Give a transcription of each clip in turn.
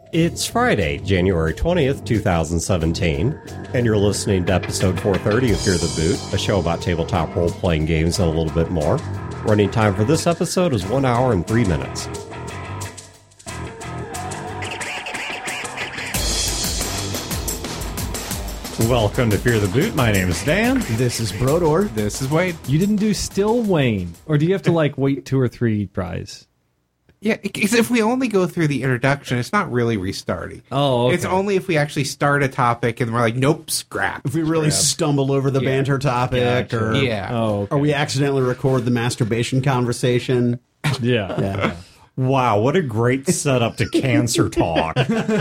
It's Friday, January 20th, 2017, and you're listening to episode 430 of Fear the Boot, a show about tabletop role-playing games and a little bit more. Running time for this episode is 1 hour and 3 minutes. Welcome to Fear the Boot. My name is Dan. This is Brodor. This is Wade. You didn't do Still Wayne, or do you have to wait 2 or 3 tries? Yeah, because if we only go through the introduction, it's not really restarting. Oh, okay. It's only if we actually start a topic and we're like, nope, scrap. If we really stumble over the banter topic, or okay. or we accidentally record the masturbation conversation. Yeah. Wow, what a great setup to cancer talk.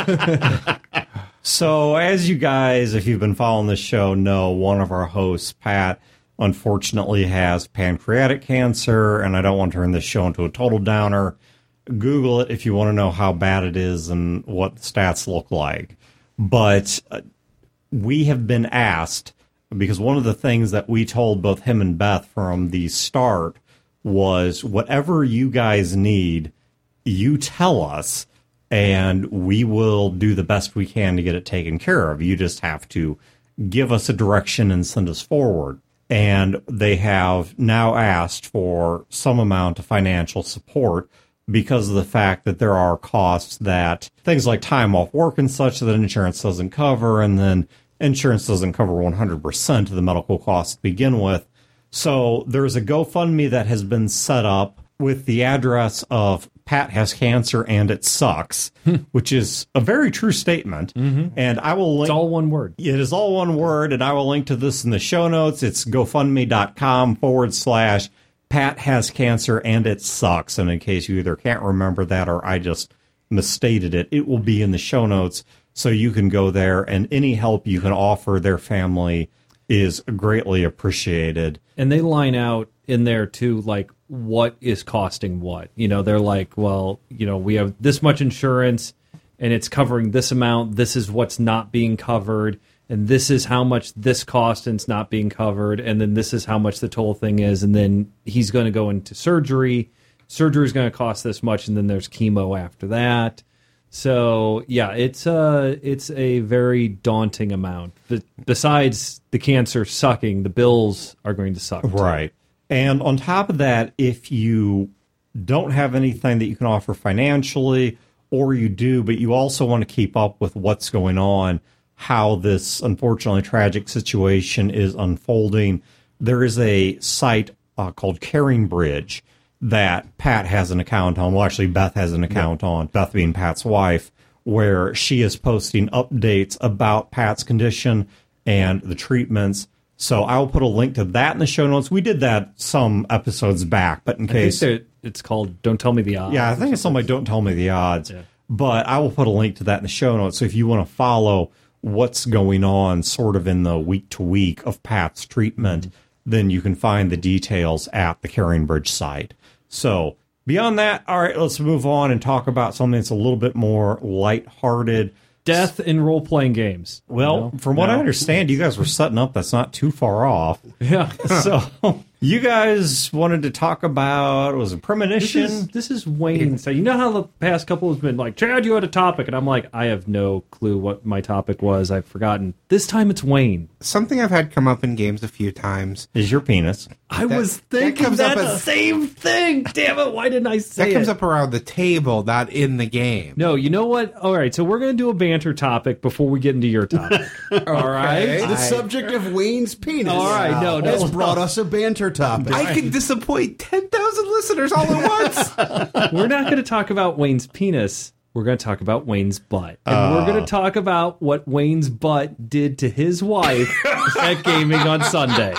So, as you guys, if you've been following this show, know, one of our hosts, Pat, unfortunately has pancreatic cancer, and I don't want to turn this show into a total downer. Google it if you want to know how bad it is and what the stats look like. But we have been asked, because one of the things that we told both him and Beth from the start was, whatever you guys need, you tell us, and we will do the best we can to get it taken care of. You just have to give us a direction and send us forward. And they have now asked for some amount of financial support because of the fact that there are costs that things like time off work and such that insurance doesn't cover, and then insurance doesn't cover 100% of the medical costs to begin with. So there's a GoFundMe that has been set up with the address of Pat has cancer and it sucks, which is a very true statement. Mm-hmm. And I will link. It's all one word. It is all one word, and I will link to this in the show notes. It's GoFundMe.com/Pat has cancer and it sucks. And in case you either can't remember that or I just misstated it, it will be in the show notes. So you can go there, and any help you can offer their family is greatly appreciated. And they line out in there, too, what is costing what. You know, they're like, well, we have this much insurance, and it's covering this amount. This is what's not being covered. And this is how much this costs and it's not being covered. And then this is how much the total thing is. And then he's going to go into surgery. Surgery is going to cost this much. And then there's chemo after that. So, yeah, it's a very daunting amount. Besides the cancer sucking, the bills are going to suck. Right. And on top of that, if you don't have anything that you can offer financially, or you do, but you also want to keep up with what's going on, how this unfortunately tragic situation is unfolding, there is a site called Caring Bridge that Pat has an account on. Well, actually, Beth has an account on, Beth being Pat's wife, where she is posting updates about Pat's condition and the treatments. So I will put a link to that in the show notes. We did that some episodes back, but in case... it's called Don't Tell Me the Odds. Yeah, I think it's something like Don't Tell Me the Odds. Yeah. But I will put a link to that in the show notes. So if you want to follow what's going on sort of in the week-to-week of Pat's treatment, then you can find the details at the Caring Bridge site. So beyond that, all right, let's move on and talk about something that's a little bit more lighthearted. Death in role-playing games. Well, from what I understand, you guys were setting up that's not too far off. Yeah. So you guys wanted to talk about, was it Premonition? This is Wayne. So you know how the past couple has been like, Chad, you had a topic. And I'm like, I have no clue what my topic was. I've forgotten. This time it's Wayne. Something I've had come up in games a few times. Is your penis. I was thinking that same thing. Damn it. Why didn't I say that? That comes up around the table, not in the game. No, you know what? All right. So we're going to do a banter topic before we get into your topic. All right. The subject of Wayne's penis. All right. No. Has brought us a banter topic. I can disappoint 10,000 listeners all at once. We're not going to talk about Wayne's penis. We're going to talk about Wayne's butt. And we're going to talk about what Wayne's butt did to his wife at gaming on Sunday.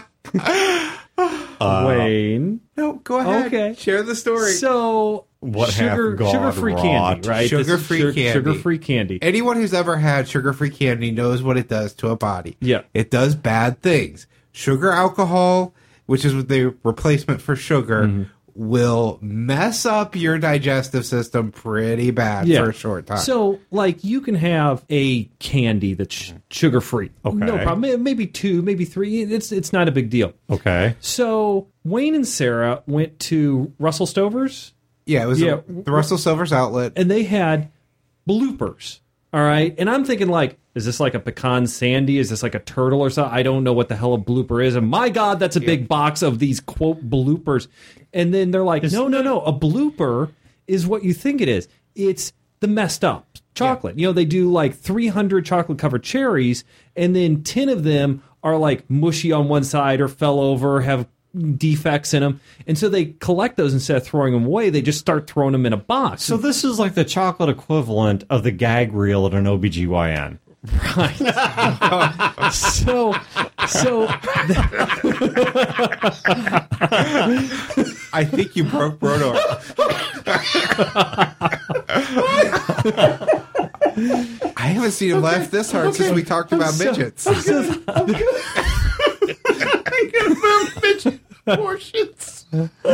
Wayne. No, go ahead. Okay. Share the story. So, sugar-free candy, right? Sugar-free candy. Sugar-free candy. Anyone who's ever had sugar-free candy knows what it does to a body. Yeah. It does bad things. Sugar alcohol, which is the replacement for sugar, will mess up your digestive system pretty bad for a short time. So, you can have a candy that's sugar-free. Okay. No problem. Maybe 2, maybe 3. It's not a big deal. Okay. So, Wayne and Sarah went to Russell Stover's. Yeah, it was the Russell Stover's outlet. And they had bloopers. All right. And I'm thinking, like, is this like a pecan sandy? Is this like a turtle or something? I don't know what the hell a blooper is. And my God, that's a big box of these, quote, bloopers. And then they're like, no. A blooper is what you think it is. It's the messed up chocolate. You know, they do like 300 chocolate covered cherries, and then 10 of them are like mushy on one side or fell over, have defects in them. And so they collect those instead of throwing them away. They just start throwing them in a box. So this is like the chocolate equivalent of the gag reel at an OBGYN. Right. So I think you broke Brodo. I haven't seen him laugh this hard since we talked about midgets. Portions.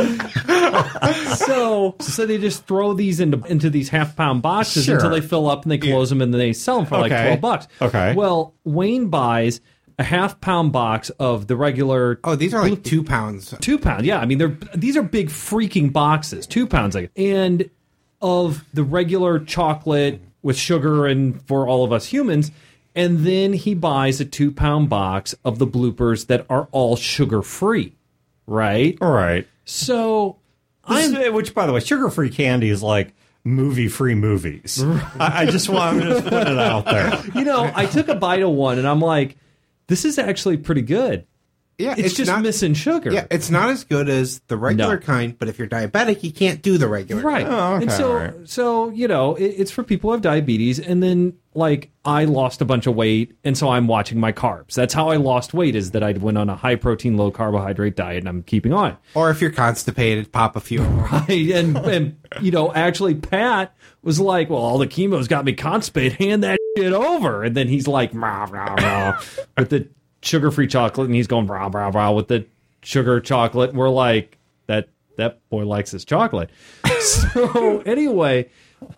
So they just throw these into these half-pound boxes until they fill up, and they close them, and then they sell them for like $12. Okay. Well, Wayne buys a half-pound box of the regular. Oh, these are like 2 pounds. 2 pounds, yeah. I mean, these are big freaking boxes, 2 pounds, and of the regular chocolate with sugar and for all of us humans. And then he buys a 2-pound box of the bloopers that are all sugar-free. Right? All right. So, which, by the way, sugar-free candy is like movie-free movies. I just want to put it out there. You know, I took a bite of one, and I'm like, this is actually pretty good. Yeah, it's just not missing sugar. Yeah, it's not as good as the regular kind, but if you're diabetic, you can't do the regular right. kind. Oh, okay, and so you know, it's for people who have diabetes, and then, like, I lost a bunch of weight, and so I'm watching my carbs. That's how I lost weight, is that I went on a high-protein, low-carbohydrate diet, and I'm keeping on. Or if you're constipated, pop a few. Right, and you know, actually, Pat was like, well, all the chemo's got me constipated, hand that shit over. And then he's like, rah, rah, rah, with the sugar-free chocolate, and he's going rah, rah, rah with the sugar chocolate. And we're like, that boy likes his chocolate. So anyway,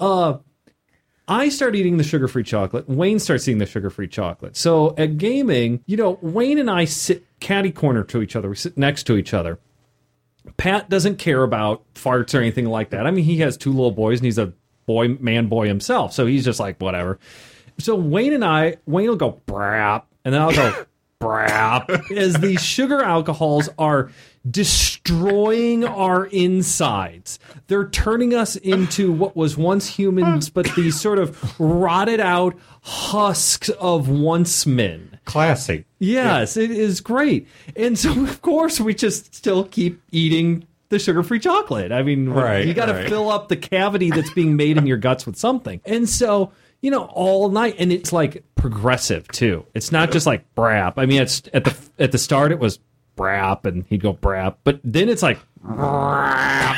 I start eating the sugar-free chocolate. Wayne starts eating the sugar-free chocolate. So at gaming, you know, Wayne and I sit catty-corner to each other. We sit next to each other. Pat doesn't care about farts or anything like that. I mean, he has 2 little boys, and he's a man boy himself. So he's just like, whatever. So Wayne will go, brap, and then I'll go, brap, as these sugar alcohols are destroying our insides. They're turning us into what was once humans, but these sort of rotted out husks of once men. Classic. Yes, it is great. And so, of course, we just still keep eating the sugar-free chocolate. I mean, you got to fill up the cavity that's being made in your guts with something. And so, you know, all night, and it's like progressive too. It's not just like brap. I mean, it's at the start it was brap, and he'd go brap, but then it's like brap.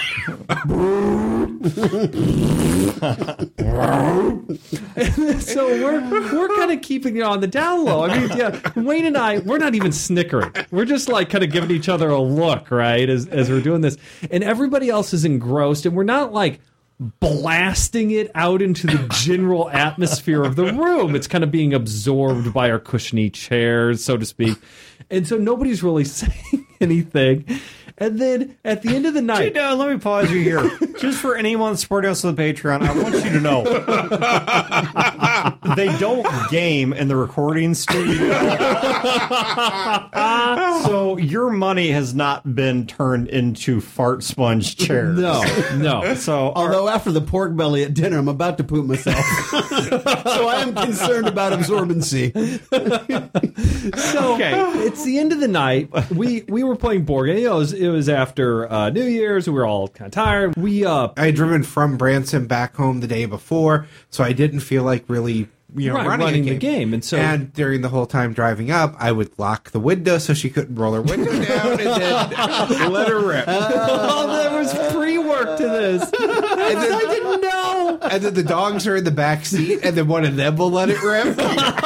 So we're kind of keeping it on the down low. I mean, yeah, Wayne and I, we're not even snickering. We're just like kind of giving each other a look, right, as we're doing this, and everybody else is engrossed, and we're not like blasting it out into the general atmosphere of the room. It's kind of being absorbed by our cushiony chairs, so to speak. And so nobody's really saying anything. And then at the end of the night... let me pause you here. Just for anyone supporting us on the Patreon, I want you to know they don't game in the recording studio. So your money has not been turned into fart sponge chairs. No. So although after the pork belly at dinner, I'm about to poop myself. So I am concerned about absorbency. So it's the end of the night. We were playing board games. You know, it was after New Year's. We were all kind of tired. I had driven from Branson back home the day before, so I didn't feel like really running the game. And during the whole time driving up, I would lock the window so she couldn't roll her window down, and then let her rip. There was pre-work to this. And then, I didn't know. And then the dogs are in the back seat, and then one of them will let it rip.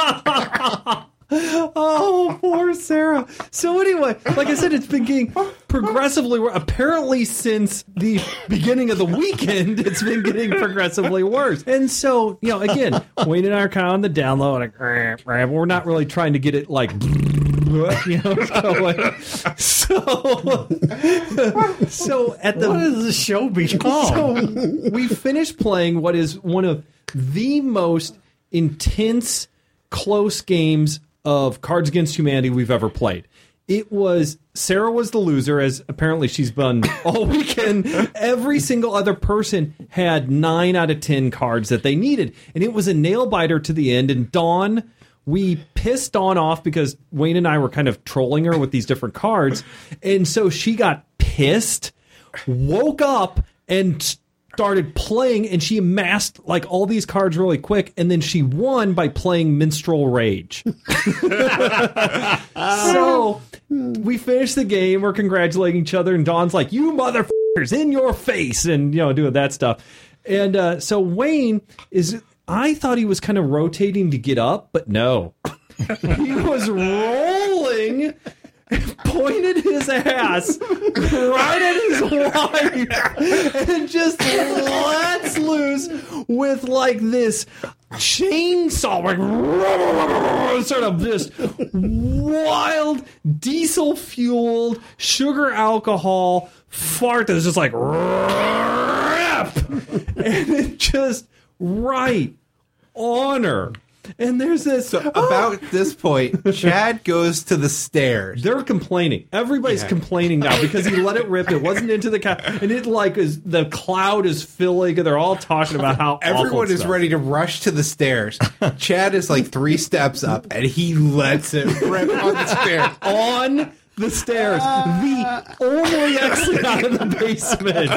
Oh, poor Sarah. So anyway, like I said, it's been getting progressively worse. Apparently, since the beginning of the weekend, it's been getting progressively worse. And so, you know, again, Wayne and I are kind of on the down low, like, we're not really trying to get it like, you know, going. So at the... What does the show become? So we finished playing what is one of the most intense, close games of Cards Against Humanity we've ever played. It was, Sarah was the loser, as apparently she's been all weekend. Every single other person had 9 out of 10 cards that they needed. And it was a nail biter to the end. And Dawn, we pissed Dawn off because Wayne and I were kind of trolling her with these different cards. And so she got pissed, woke up, and started playing, and she amassed like all these cards really quick, and then she won by playing Minstrel Rage. So we finished the game, we're congratulating each other, and Dawn's like, "You motherfuckers, in your face," and doing that stuff. And so Wayne I thought he was kind of rotating to get up, but no. He was rolling, pointed his ass right at his wife, and just lets loose with like this chainsaw, like, sort of this wild diesel fueled sugar alcohol fart that was just like rip, and it just right on her. And there's this... So about this point, Chad goes to the stairs. They're complaining. Everybody's complaining now because he let it rip. It wasn't into the cat. And it like is the cloud is filling, and they're all talking about how Everyone is stuff. ready to rush to the stairs. Chad is like 3 steps up, and he lets it rip on the stairs. On the stairs. The only exit out of the basement.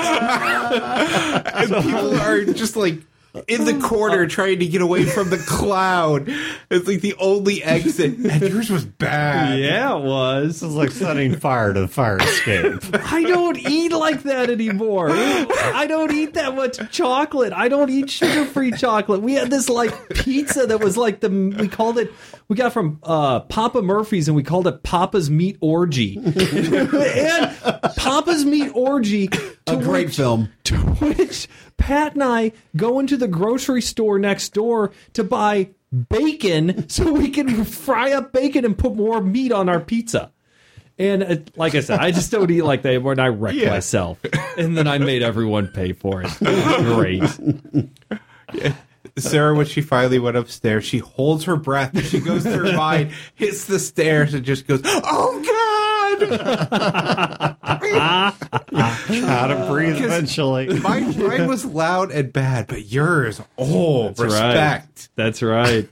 And people are just like in the corner trying to get away from the cloud. It's like the only exit. And yours was bad. Yeah, it was. This is like setting fire to the fire escape. I don't eat like that anymore. I don't eat that much chocolate. I don't eat sugar-free chocolate. We had this like pizza that was like we got from Papa Murphy's, and we called it Papa's Meat Orgy. And Papa's Meat Orgy, A great film. to which Pat and I go into the grocery store next door to buy bacon so we can fry up bacon and put more meat on our pizza. And like I said, I just don't eat like that when I wreck myself. And then I made everyone pay for it. It was great. Sarah, when she finally went upstairs, she holds her breath as she goes through mine, hits the stairs, and just goes, "Oh, God!" Gotta breathe eventually. Mine was loud and bad, but yours, respect. That's right.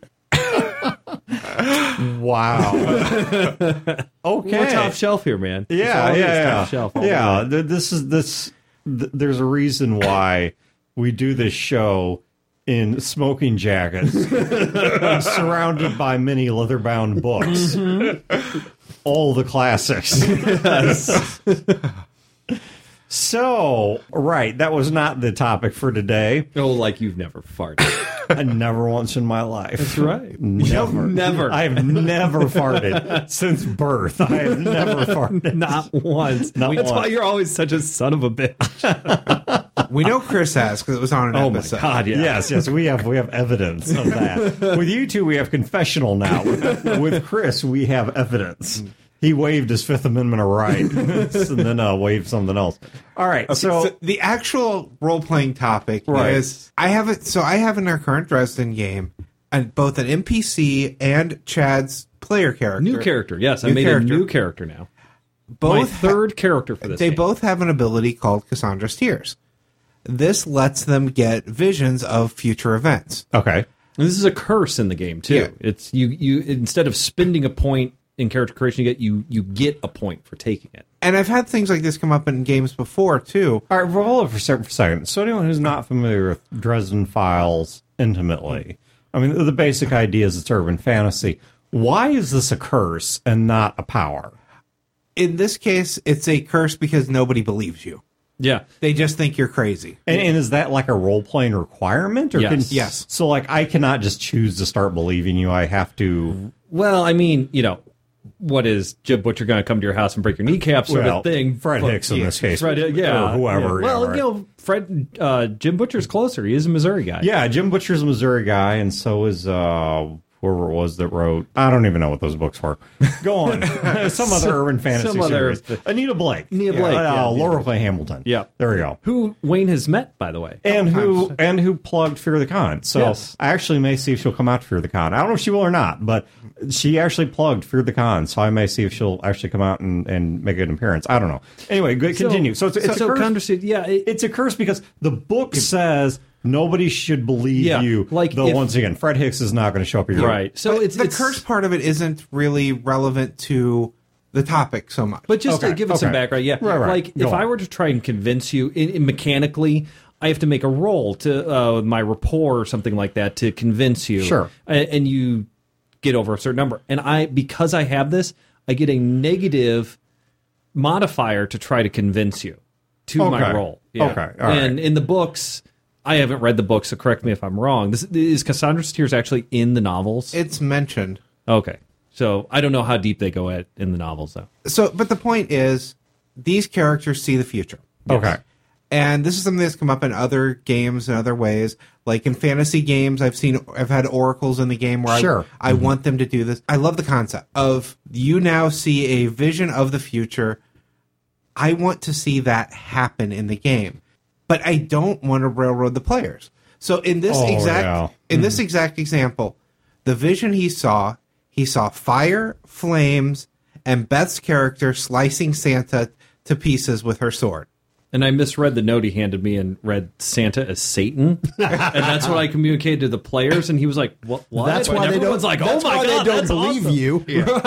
Wow. Okay. We're top shelf here, man. Yeah, It's always yeah. top shelf. Yeah, there's a reason why we do this show in smoking jackets, surrounded by many leather-bound books. All the classics. Yes. So, right, that was not the topic for today. Oh, like you've never farted. Never once in my life. That's right. Never. Never. I have never farted since birth. I have never farted. Not once. Not That's why once. you're always such a son of a bitch. We know Chris has, because it was on an Oh, my episode. God, yeah. Yes, we have evidence of that. With you two, we have confessional now. With Chris, we have evidence. He waived his Fifth Amendment right, and then waived something else. All right, So the actual role-playing topic Right. is, I have in our current Dresden game, both an NPC and Chad's player character. New character. Yes, I New made character. a new character now. My Both third character for this They game. both have an ability called Cassandra's Tears. This lets them get visions of future events. okay. And this is a curse in the game too. Yeah. It's you instead of spending a point in character creation, you get a point for taking it. And I've had things like this come up in games before, too. All right, roll it for a second. So anyone who's not familiar with Dresden Files intimately, I mean, the basic idea is it's urban fantasy. Why is this a curse and not a power? In this case, it's a curse because nobody believes you. Yeah. They just think you're crazy. And is that like a role-playing requirement? Or Yes. Yes. So, like, I cannot just choose to start believing you. I have to... Well, I mean, what is Jim Butcher going to come to your house and break your kneecaps sort of thing? Fred Hicks in this case. Fred, yeah. Or whoever. Yeah. Well, yeah, right. Fred, Jim Butcher's closer. He is a Missouri guy. Yeah, Jim Butcher's a Missouri guy, and so is whoever it was that wrote, I don't even know what those books were. Go on. Some other urban fantasy series. Anita Blake. Laura Clay Hamilton. Yeah. There we go. Who Wayne has met, by the way. And who plugged Fear the Con. So Yes. I actually may see if she'll come out to Fear the Con. I don't know if she will or not, but she actually plugged Fear the Con, so I may see if she'll actually come out and make an appearance. I don't know. Anyway, continue. So it's a curse. It's a curse because the book says nobody should believe you. Though once again, Fred Hicks is not going to show up here. Right. So it's the curse part of it isn't really relevant to the topic so much. But just to give it some background, Right. Like if I were to try and convince you mechanically, I have to make a roll to my rapport or something like that to convince you. Sure. And you get over a certain number. And because I have this, I get a negative modifier to try to convince you to my roll. Yeah. Okay. All right. And in the books, I haven't read the book, so correct me if I'm wrong. Is Cassandra's Tears actually in the novels? It's mentioned. Okay. So I don't know how deep they go in the novels, though. So, but the point is, these characters see the future. Okay. And this is something that's come up in other games and other ways. Like in fantasy games, I've had oracles in the game where I want them to do this. I love the concept of you now see a vision of the future. I want to see that happen in the game, but I don't want to railroad the players. So in this this exact example, the vision he saw fire, flames, and Beth's character slicing Santa to pieces with her sword. And I misread the note he handed me and read Santa as Satan, and that's what I communicated to the players. And he was like, "What?" That's why they don't. Like, that's "Oh my why god, they don't that's believe awesome." you."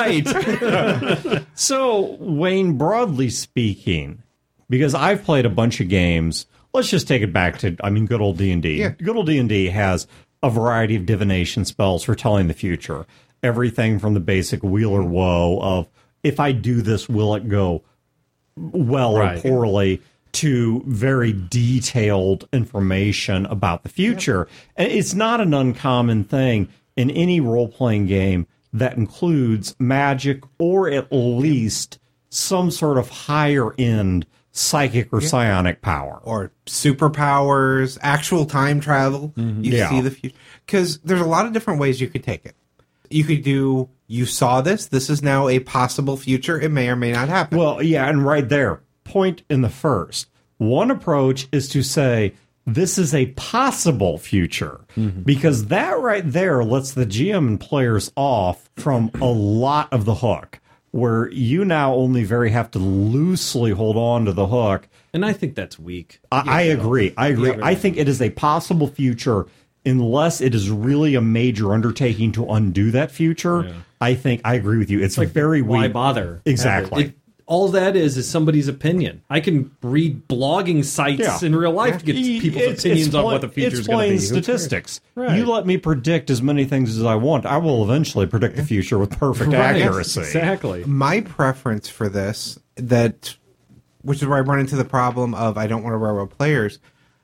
Right. So, Wayne, broadly speaking, because I've played a bunch of games, let's just take it back to, good old D&D. Yeah. Good old D&D has a variety of divination spells for telling the future. Everything from the basic Wheel or Woe of, if I do this, will it go well or poorly, to very detailed information about the future. And it's not an uncommon thing in any role-playing game that includes magic or at least some sort of higher-end psychic or psionic power. Or superpowers, actual time travel. You see the future. Because there's a lot of different ways you could take it. You could do, you saw this is now a possible future, it may or may not happen. Well, yeah, and right there, point in the first. One approach is to say, this is a possible future, because that right there lets the GM and players off from a lot of the hook, where you now only have to loosely hold on to the hook. And I think that's weak. I agree. I think it is a possible future unless it is really a major undertaking to undo that future. Yeah. I agree with you. It's like, very weak. Why bother? Exactly. All that is somebody's opinion. I can read blogging sites in real life to get people's opinions on what the future is going to be. It's plain statistics. Right. You let me predict as many things as I want, I will eventually predict the future with perfect accuracy. Exactly. My preference for this, which is where I run into the problem of I don't want to railroad players,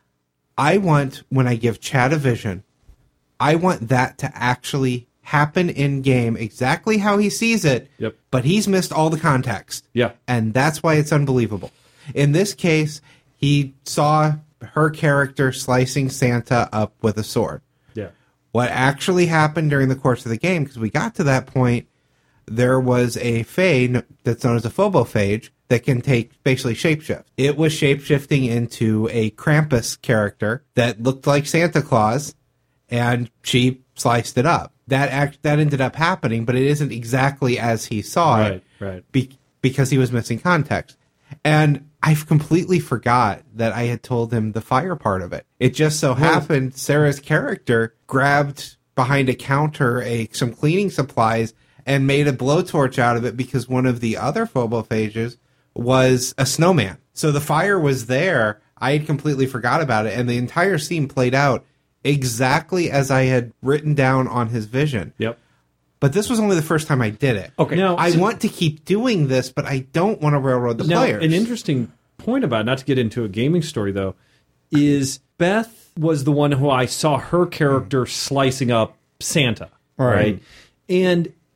I want, when I give Chad a vision, I want that to actually happen in game exactly how he sees it, but he's missed all the context. Yeah. And that's why it's unbelievable. In this case, he saw her character slicing Santa up with a sword. Yeah. What actually happened during the course of the game, because we got to that point, there was a fae that's known as a phobophage that can basically shapeshift. It was shapeshifting into a Krampus character that looked like Santa Claus, and she sliced it up. That ended up happening, but it isn't exactly as he saw it, because he was missing context. And I completely forgot that I had told him the fire part of it. It just so happened Sarah's character grabbed behind a counter some cleaning supplies and made a blowtorch out of it because one of the other phobophages was a snowman. So the fire was there. I had completely forgot about it, and the entire scene played out exactly as I had written down on his vision. Yep. But this was only the first time I did it. Okay. Now, I want to keep doing this, but I don't want to railroad the players. An interesting point about it, not to get into a gaming story, though, is Beth was the one who I saw her character slicing up Santa. Right? And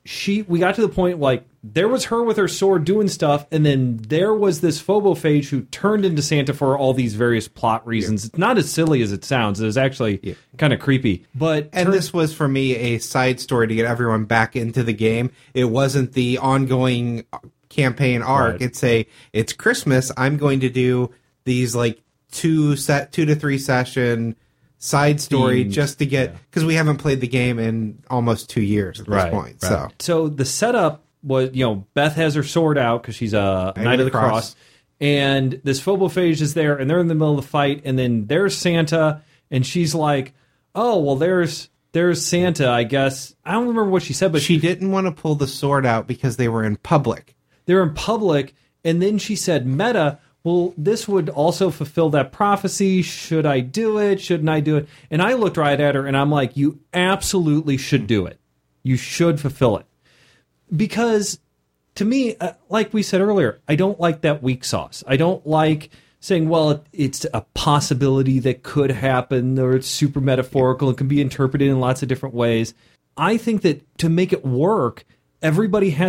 we got to the point like there was her with her sword doing stuff, and then there was this phobophage who turned into Santa for all these various plot reasons. It's not as silly as it sounds. It was actually kind of creepy. And this was for me a side story to get everyone back into the game. It wasn't the ongoing campaign arc. Right. It's Christmas. I'm going to do these like 2 to 3 session side story just to get, because we haven't played the game in almost 2 years at this point. So the setup was, Beth has her sword out because she's a Knight of the Cross, and this phobophage is there, and they're in the middle of the fight, and then there's Santa, and she's like, oh, well, there's Santa, I guess. I don't remember what she said, but she didn't want to pull the sword out because they were in public. They're in public, and then she said, meta, well, this would also fulfill that prophecy. Should I do it? Shouldn't I do it? And I looked right at her, and I'm like, you absolutely should do it. You should fulfill it. Because, to me, like we said earlier, I don't like that weak sauce. I don't like saying, well, it's a possibility that could happen, or it's super metaphorical. It can be interpreted in lots of different ways. I think that to make it work, every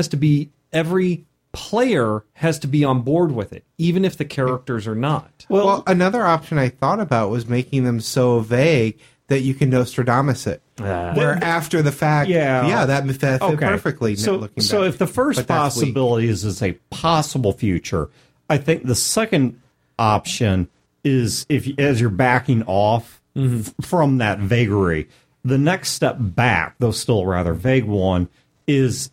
player has to be on board with it, even if the characters are not. Well, another option I thought about was making them so vague that you can Nostradamus it. Where after the fact, that fit perfectly. So if the first possibility is a possible future, I think the second option is as you're backing off from that vagary, the next step back, though still a rather vague one, is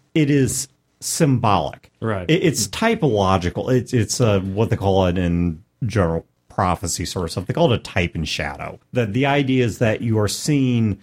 symbolic. Right. It's typological. It's what they call it in general prophecy sort of stuff. They call it a type and shadow. That the idea is that you are seeing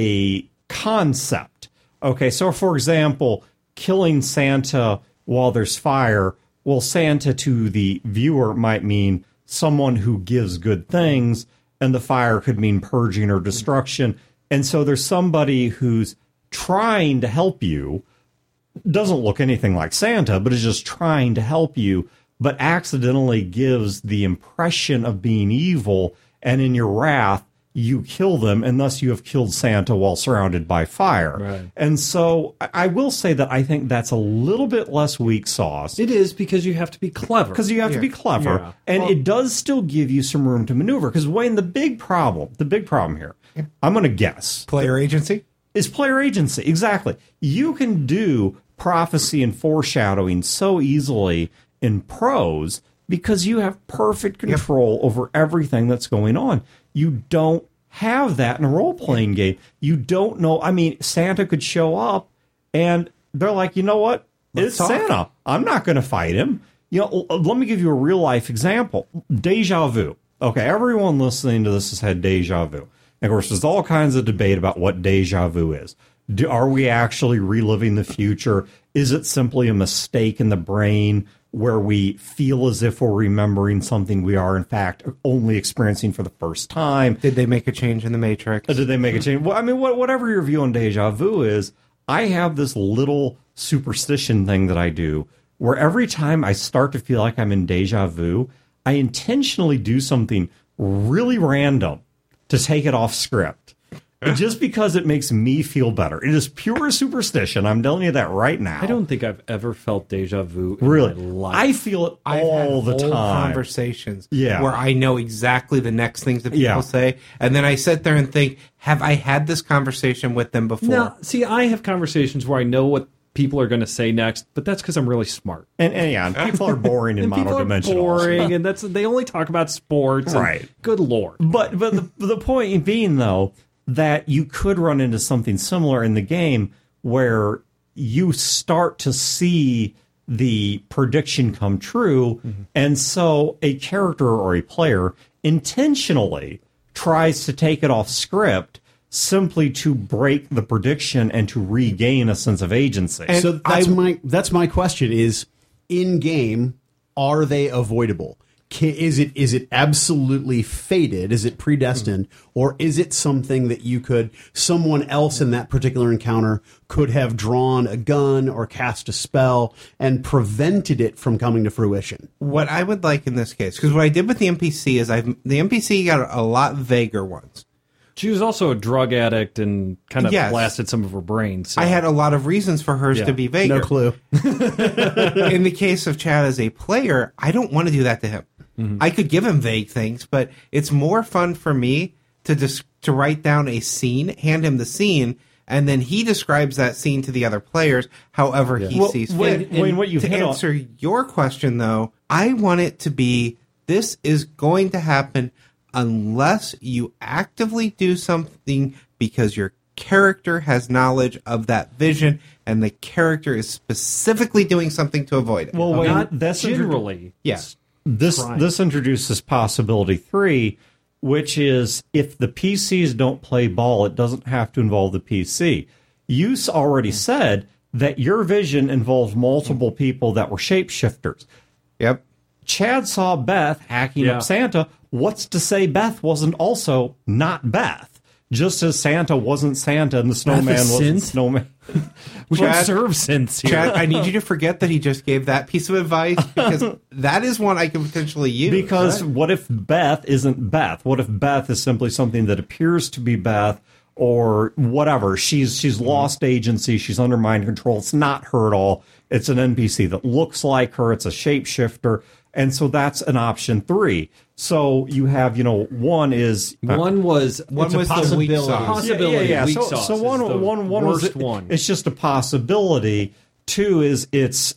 a concept. Okay, so for example, killing Santa while there's fire, well, Santa to the viewer might mean someone who gives good things, and the fire could mean purging or destruction. And so there's somebody who's trying to help you, doesn't look anything like Santa, but is just trying to help you, but accidentally gives the impression of being evil, and in your wrath, you kill them, and thus you have killed Santa while surrounded by fire. Right. And so I will say that I think that's a little bit less weak sauce. It is, because you have to be clever. Because you have to be clever, and it does still give you some room to maneuver. Because, Wayne, the big problem here, I'm going to guess. Player agency? Is player agency, exactly. You can do prophecy and foreshadowing so easily in prose because you have perfect control over everything that's going on. You don't have that in a role-playing game. You don't know. I mean, Santa could show up, and they're like, you know what? It's Santa. I'm not going to fight him. Let me give you a real-life example. Deja vu. Okay, everyone listening to this has had deja vu. And of course, there's all kinds of debate about what deja vu is. Are we actually reliving the future? Is it simply a mistake in the brain where we feel as if we're remembering something we are, in fact, only experiencing for the first time? Did they make a change in the Matrix? Did they make a change? Well, I mean, whatever your view on deja vu is, I have this little superstition thing that I do where every time I start to feel like I'm in deja vu, I intentionally do something really random to take it off script. Just because it makes me feel better. It is pure superstition. I'm telling you that right now. I don't think I've ever felt deja vu in really my life. I feel it all the time. Conversations where I know exactly the next things that people say, and then I sit there and think, have I had this conversation with them before? No, see, I have conversations where I know what people are going to say next, but that's because I'm really smart. And people are boring and monodimensional. People are boring, and they only talk about sports. Right. Good Lord. But the point being, though, that you could run into something similar in the game where you start to see the prediction come true, and so a character or a player intentionally tries to take it off script simply to break the prediction and to regain a sense of agency. And so that's my question is, in game, are they avoidable? Is it absolutely fated? Is it predestined? Or is it something that someone else in that particular encounter could have drawn a gun or cast a spell and prevented it from coming to fruition? What I would like in this case, because what I did with the NPC is the NPC got a lot vaguer ones. She was also a drug addict and kind of Yes. blasted some of her brain. So. I had a lot of reasons for hers to be vaguer. No clue. In the case of Chad as a player, I don't want to do that to him. I could give him vague things, but it's more fun for me to write down a scene, hand him the scene, and then he describes that scene to the other players however he sees fit. Wayne, what you to hit on- answer your question, though, I want it to be, this is going to happen unless you actively do something because your character has knowledge of that vision and the character is specifically doing something to avoid it. Well, Not that's generally. Yes. This introduces possibility 3, which is if the PCs don't play ball, it doesn't have to involve the PC. You already said that your vision involves multiple people that were shapeshifters. Yep. Chad saw Beth hacking Yeah. up Santa. What's to say Beth wasn't also not Beth? Just as Santa wasn't Santa and the snowman is wasn't synth? snowman. We don't Chad- serve synths here. Chad, I need you to forget that he just gave that piece of advice because that is one I can potentially use. Because what if Beth isn't Beth? What if Beth is simply something that appears to be Beth or whatever? She's lost agency. She's under mind control. It's not her at all. It's an NPC that looks like her. It's a shapeshifter. And so that's an option 3. So you have, one is... One was one It's a was the weak possibility. sauce. possibility. Yeah. Weak So sauce one is the was worst one. It's just a possibility. 2 is it's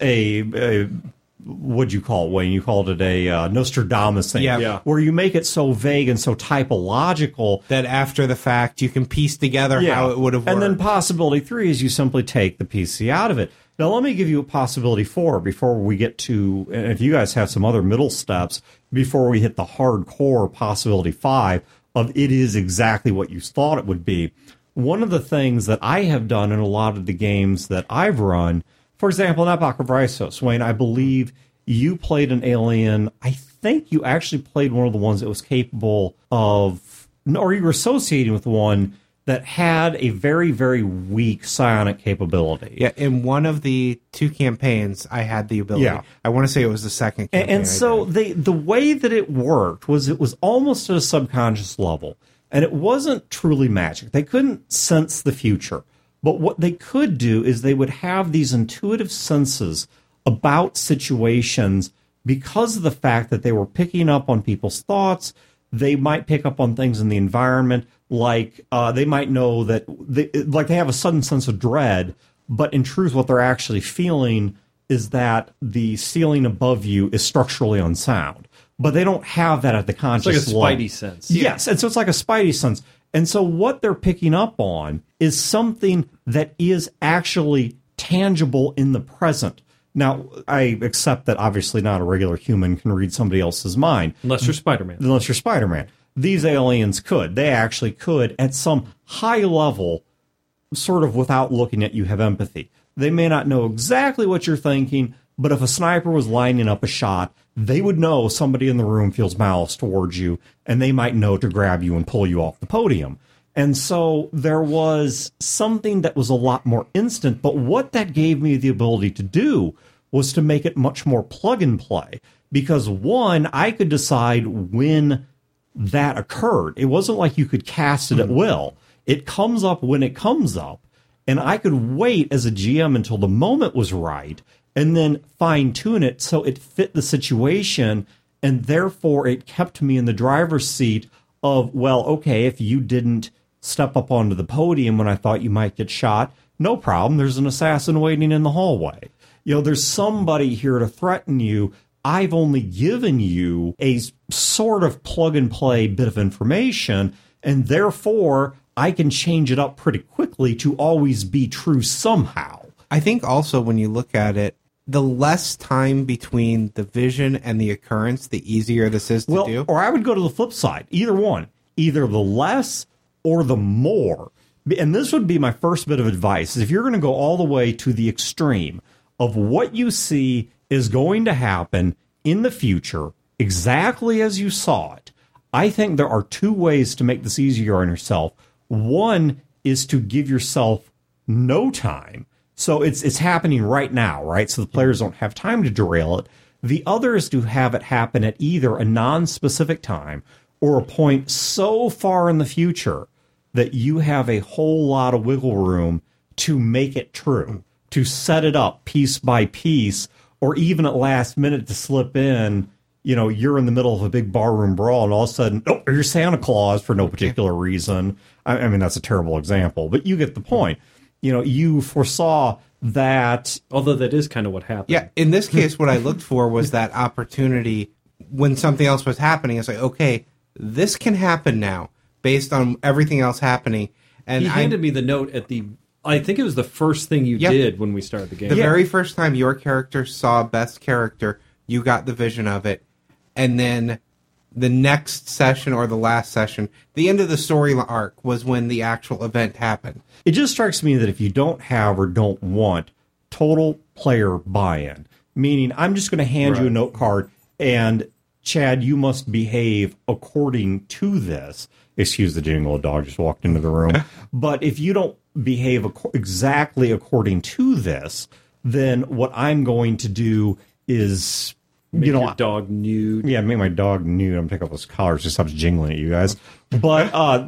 a what'd you call it, Wayne? You called it a Nostradamus thing. Yeah. Where you make it so vague and so typological. That after the fact, you can piece together how it would have worked. And then possibility 3 is you simply take the PC out of it. Now, let me give you a possibility 4 before we get to, and if you guys have some other middle steps, before we hit the hardcore possibility 5 of it is exactly what you thought it would be. One of the things that I have done in a lot of the games that I've run, for example, in Epoch of Rhyssos, Wayne, I believe you played an alien. I think you actually played one of the ones that was capable of, or you were associating with one that had a very, very weak psionic capability. Yeah, in one of the 2 campaigns, I had the ability. Yeah. I want to say it was the second campaign. And so the way that it worked was it was almost at a subconscious level, and it wasn't truly magic. They couldn't sense the future. But what they could do is they would have these intuitive senses about situations because of the fact that they were picking up on people's thoughts. They might pick up on things in the environment, like they might know that they have a sudden sense of dread, but in truth what they're actually feeling is that the ceiling above you is structurally unsound. But they don't have that at the conscious It's like a level. spidey sense. Yes, and so it's like a spidey sense. And so what they're picking up on is something that is actually tangible in the present. Now, I accept that obviously not a regular human can read somebody else's mind. Unless you're Spider-Man. Unless you're Spider-Man. These aliens could. They actually could, at some high level, sort of without looking at you, have empathy. They may not know exactly what you're thinking, but if a sniper was lining up a shot, they would know somebody in the room feels malice towards you, and they might know to grab you and pull you off the podium. And so there was something that was a lot more instant, but what that gave me the ability to do was to make it much more plug and play. Because one, I could decide when that occurred. It wasn't like you could cast it at will. It comes up when it comes up. And I could wait as a GM until the moment was right and then fine tune it so it fit the situation. And therefore it kept me in the driver's seat of, well, okay, if you didn't step up onto the podium when I thought you might get shot, no problem. There's an assassin waiting in the hallway. There's somebody here to threaten you. I've only given you a sort of plug and play bit of information, and therefore I can change it up pretty quickly to always be true somehow. I think also when you look at it, the less time between the vision and the occurrence, the easier this is to do. Or I would go to the flip side. Either one. Either the less or the more. And this would be my first bit of advice, is if you're going to go all the way to the extreme of what you see is going to happen in the future, exactly as you saw it, I think there are 2 ways to make this easier on yourself. One is to give yourself no time. So it's happening right now, right? So the players don't have time to derail it. The other is to have it happen at either a non-specific time or a point so far in the future that you have a whole lot of wiggle room to make it true, to set it up piece by piece, or even at last minute to slip in, you're in the middle of a big barroom brawl and all of a sudden, you're Santa Claus for no particular reason. I mean, that's a terrible example, but you get the point. You foresaw that. Although that is kind of what happened. Yeah, in this case, what I looked for was that opportunity when something else was happening. It's like, okay, this can happen now based on everything else happening. And he handed me the note at I think it was the first thing you did when we started the game. The very first time your character saw Beth's character, you got the vision of it. And then the next session or the last session, the end of the story arc was when the actual event happened. It just strikes me that if you don't have or don't want total player buy-in, meaning I'm just going to hand you a note card and, Chad, you must behave according to this. Excuse the jingle, a dog just walked into the room. But if you don't behave exactly according to this, then what I'm going to do is... Make your dog nude. Yeah, make my dog nude. I'm going to take off his collar so it stops jingling at you guys. But,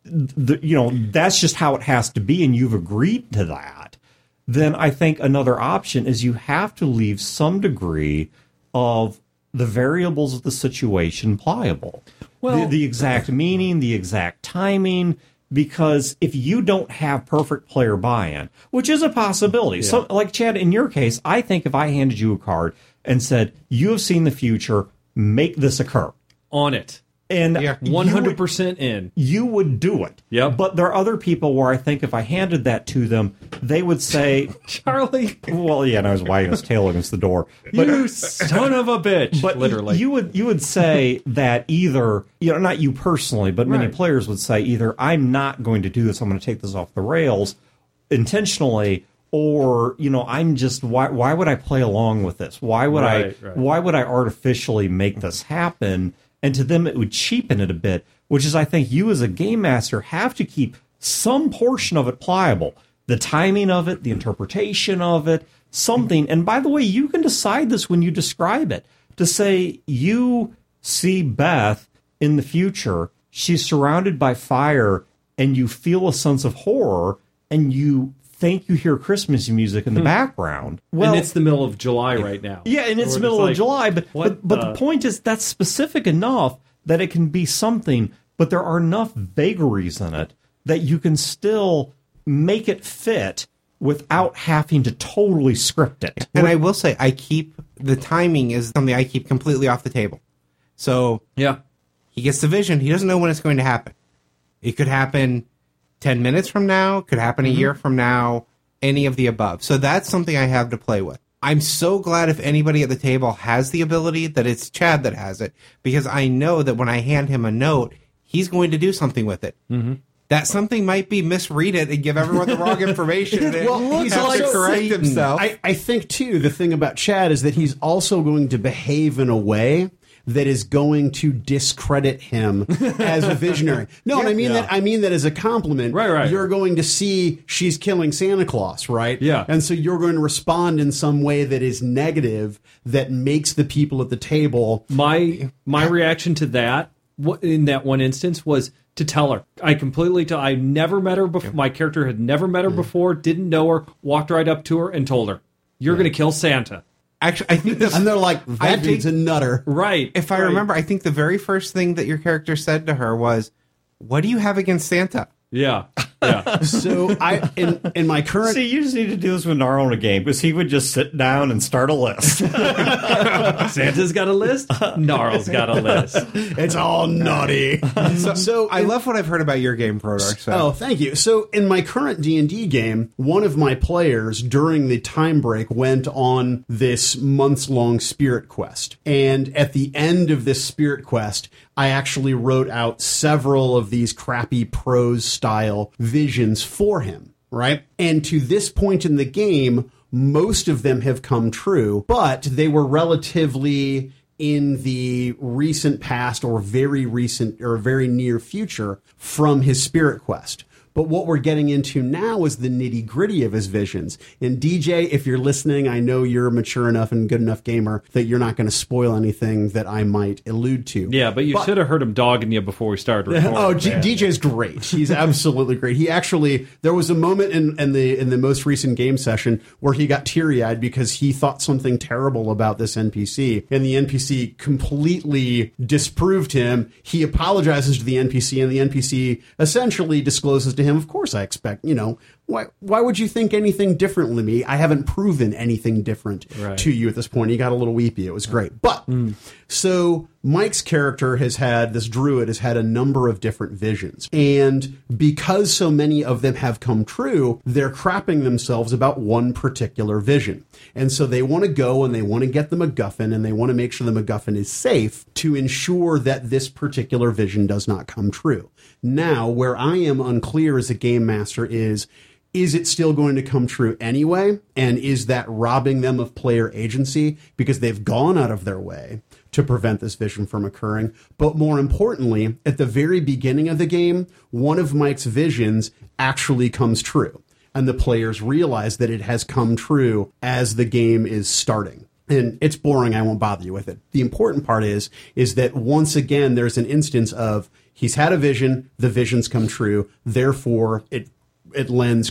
that's just how it has to be, and you've agreed to that. Then I think another option is you have to leave some degree of the variables of the situation pliable. Well, the exact meaning, the exact timing, because if you don't have perfect player buy-in, which is a possibility. Yeah. So, like, Chad, in your case, I think if I handed you a card and said, you have seen the future, make this occur. On it. And 100% in. You would do it. Yep. But there are other people where I think if I handed that to them, they would say, Charlie. Well, yeah, and I was wagging his tail against the door. But, you son of a bitch. But literally. You would say that either, not you personally, but many players would say either I'm not going to do this, I'm going to take this off the rails intentionally, or, I'm just, why would I play along with this? Why would why would I artificially make this happen? And to them, it would cheapen it a bit, which is, I think, you as a game master have to keep some portion of it pliable. The timing of it, the interpretation of it, something. And by the way, you can decide this when you describe it. To say you see Beth in the future, she's surrounded by fire, and you feel a sense of horror, and you think you hear Christmas music in the background. Well, and it's the middle of July right now. Yeah, and it's the middle of July. But the point is that's specific enough that it can be something, but there are enough vagaries in it that you can still make it fit without having to totally script it. And I will say, the timing is something I keep completely off the table. So yeah, he gets the vision. He doesn't know when it's going to happen. It could happen 10 minutes from now, could happen a year from now, any of the above. So that's something I have to play with. I'm so glad if anybody at the table has the ability that it's Chad that has it, because I know that when I hand him a note, he's going to do something with it. Mm-hmm. That something might be misread it and give everyone the wrong information. Well, he's also correct himself. I think, too, the thing about Chad is that he's also going to behave in a way that is going to discredit him as a visionary. No, and I mean that as a compliment. Right. You're going to see she's killing Santa Claus, right? Yeah. And so you're going to respond in some way that is negative, that makes the people at the table. My reaction to that in that one instance was to tell her. I never met her before. My character had never met her before, didn't know her, walked right up to her and told her, "You're going to kill Santa." Actually, I think and they're like, that dude's a nutter. Right. If I remember, I think the very first thing that your character said to her was, "What do you have against Santa?" Yeah. So in my current... See, you just need to do this with Gnarl in a game, because he would just sit down and start a list. Santa's got a list. Gnarl's got a list. It's all naughty. So I love what I've heard about your game, Prodar. So. Oh, thank you. So in my current D&D game, one of my players during the time break went on this months-long spirit quest. And at the end of this spirit quest, I actually wrote out several of these crappy prose-style visions for him, right? And to this point in the game, most of them have come true, but they were relatively in the recent past or very recent or very near future from his spirit quest. But what we're getting into now is the nitty gritty of his visions. And DJ, if you're listening, I know you're a mature enough and good enough gamer that you're not going to spoil anything that I might allude to. Yeah, but you should have heard him dogging you before we started recording. Oh, DJ's great. He's absolutely great. He actually, there was a moment in the most recent game session where he got teary-eyed because he thought something terrible about this NPC, and the NPC completely disproved him. He apologizes to the NPC, and the NPC essentially discloses to him, of course I expect, why would you think anything differently than me? I haven't proven anything different to you at this point. He got a little weepy. It was great. But, so Mike's character this druid has had a number of different visions. And because so many of them have come true, they're crapping themselves about one particular vision. And so they want to go and they want to get the MacGuffin, and they want to make sure the MacGuffin is safe to ensure that this particular vision does not come true. Now, where I am unclear as a game master is it still going to come true anyway? And is that robbing them of player agency because they've gone out of their way to prevent this vision from occurring? But more importantly, at the very beginning of the game, one of Mike's visions actually comes true. And the players realize that it has come true as the game is starting. And it's boring. I won't bother you with it. The important part is that once again, there's an instance of he's had a vision, the visions come true, therefore it lends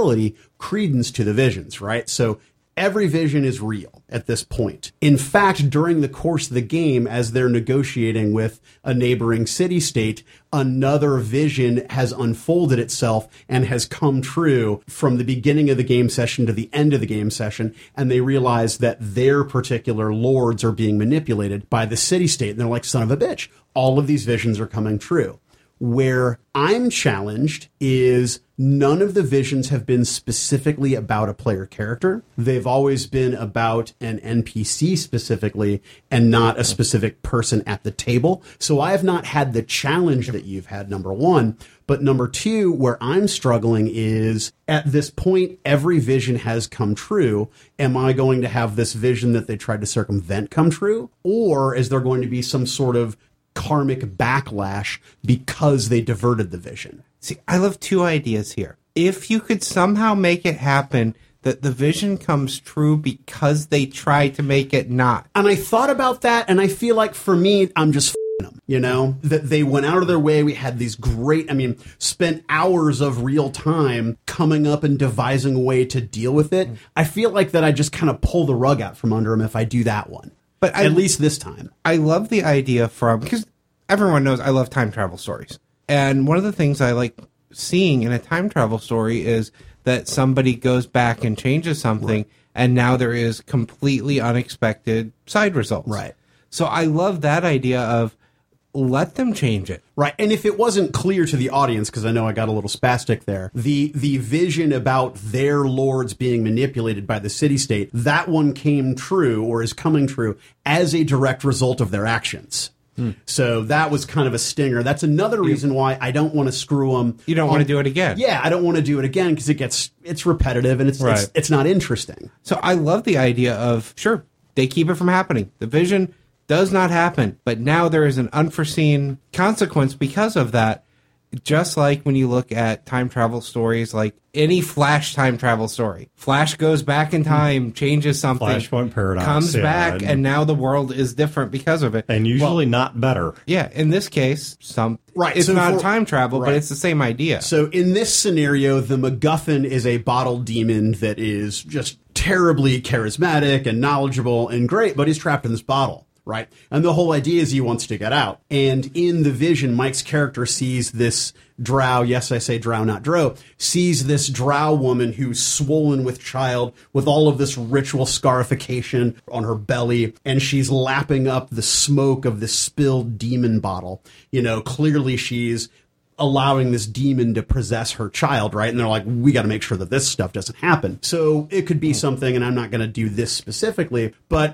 credence to the visions, right? So every vision is real at this point. In fact, during the course of the game, as they're negotiating with a neighboring city-state, another vision has unfolded itself and has come true from the beginning of the game session to the end of the game session, and they realize that their particular lords are being manipulated by the city-state, and they're like, son of a bitch, all of these visions are coming true. Where I'm challenged is none of the visions have been specifically about a player character. They've always been about an NPC specifically and not a specific person at the table. So I have not had the challenge that you've had, number one. But number two, where I'm struggling is at this point, every vision has come true. Am I going to have this vision that they tried to circumvent come true? Or is there going to be some sort of karmic backlash because they diverted the vision? See, I love two ideas here. If you could somehow make it happen that the vision comes true because they try to make it not. And I thought about that, and I feel like for me, I'm just them, that they went out of their way. We had these great, spent hours of real time coming up and devising a way to deal with it. I feel like that I just kind of pull the rug out from under them if I do that one. But at least this time. I love the idea because everyone knows I love time travel stories. And one of the things I like seeing in a time travel story is that somebody goes back and changes something, and now there is completely unexpected side results. Right. So I love that idea of let them change it. Right. And if it wasn't clear to the audience, because I know I got a little spastic there, the vision about their lords being manipulated by the city-state, that one came true or is coming true as a direct result of their actions. So that was kind of a stinger. That's another reason why I don't want to screw them. You don't want to do it again. Yeah, I don't want to do it again because it's repetitive and it's not interesting. So I love the idea of, sure, they keep it from happening. The vision does not happen, but now there is an unforeseen consequence because of that. Just like when you look at time travel stories, like any Flash time travel story. Flash goes back in time, changes something. Flashpoint paradox. Comes back, and now the world is different because of it. And usually not better. Yeah, in this case, it's not time travel, but it's the same idea. So in this scenario, the MacGuffin is a bottle demon that is just terribly charismatic and knowledgeable and great, but he's trapped in this bottle. Right. And the whole idea is he wants to get out. And in the vision, Mike's character sees this drow. Yes, I say drow, not dro. Sees this drow woman who's swollen with child with all of this ritual scarification on her belly. And she's lapping up the smoke of this spilled demon bottle. Clearly she's allowing this demon to possess her child, right? And they're like, we got to make sure that this stuff doesn't happen. So it could be something, and I'm not going to do this specifically, but,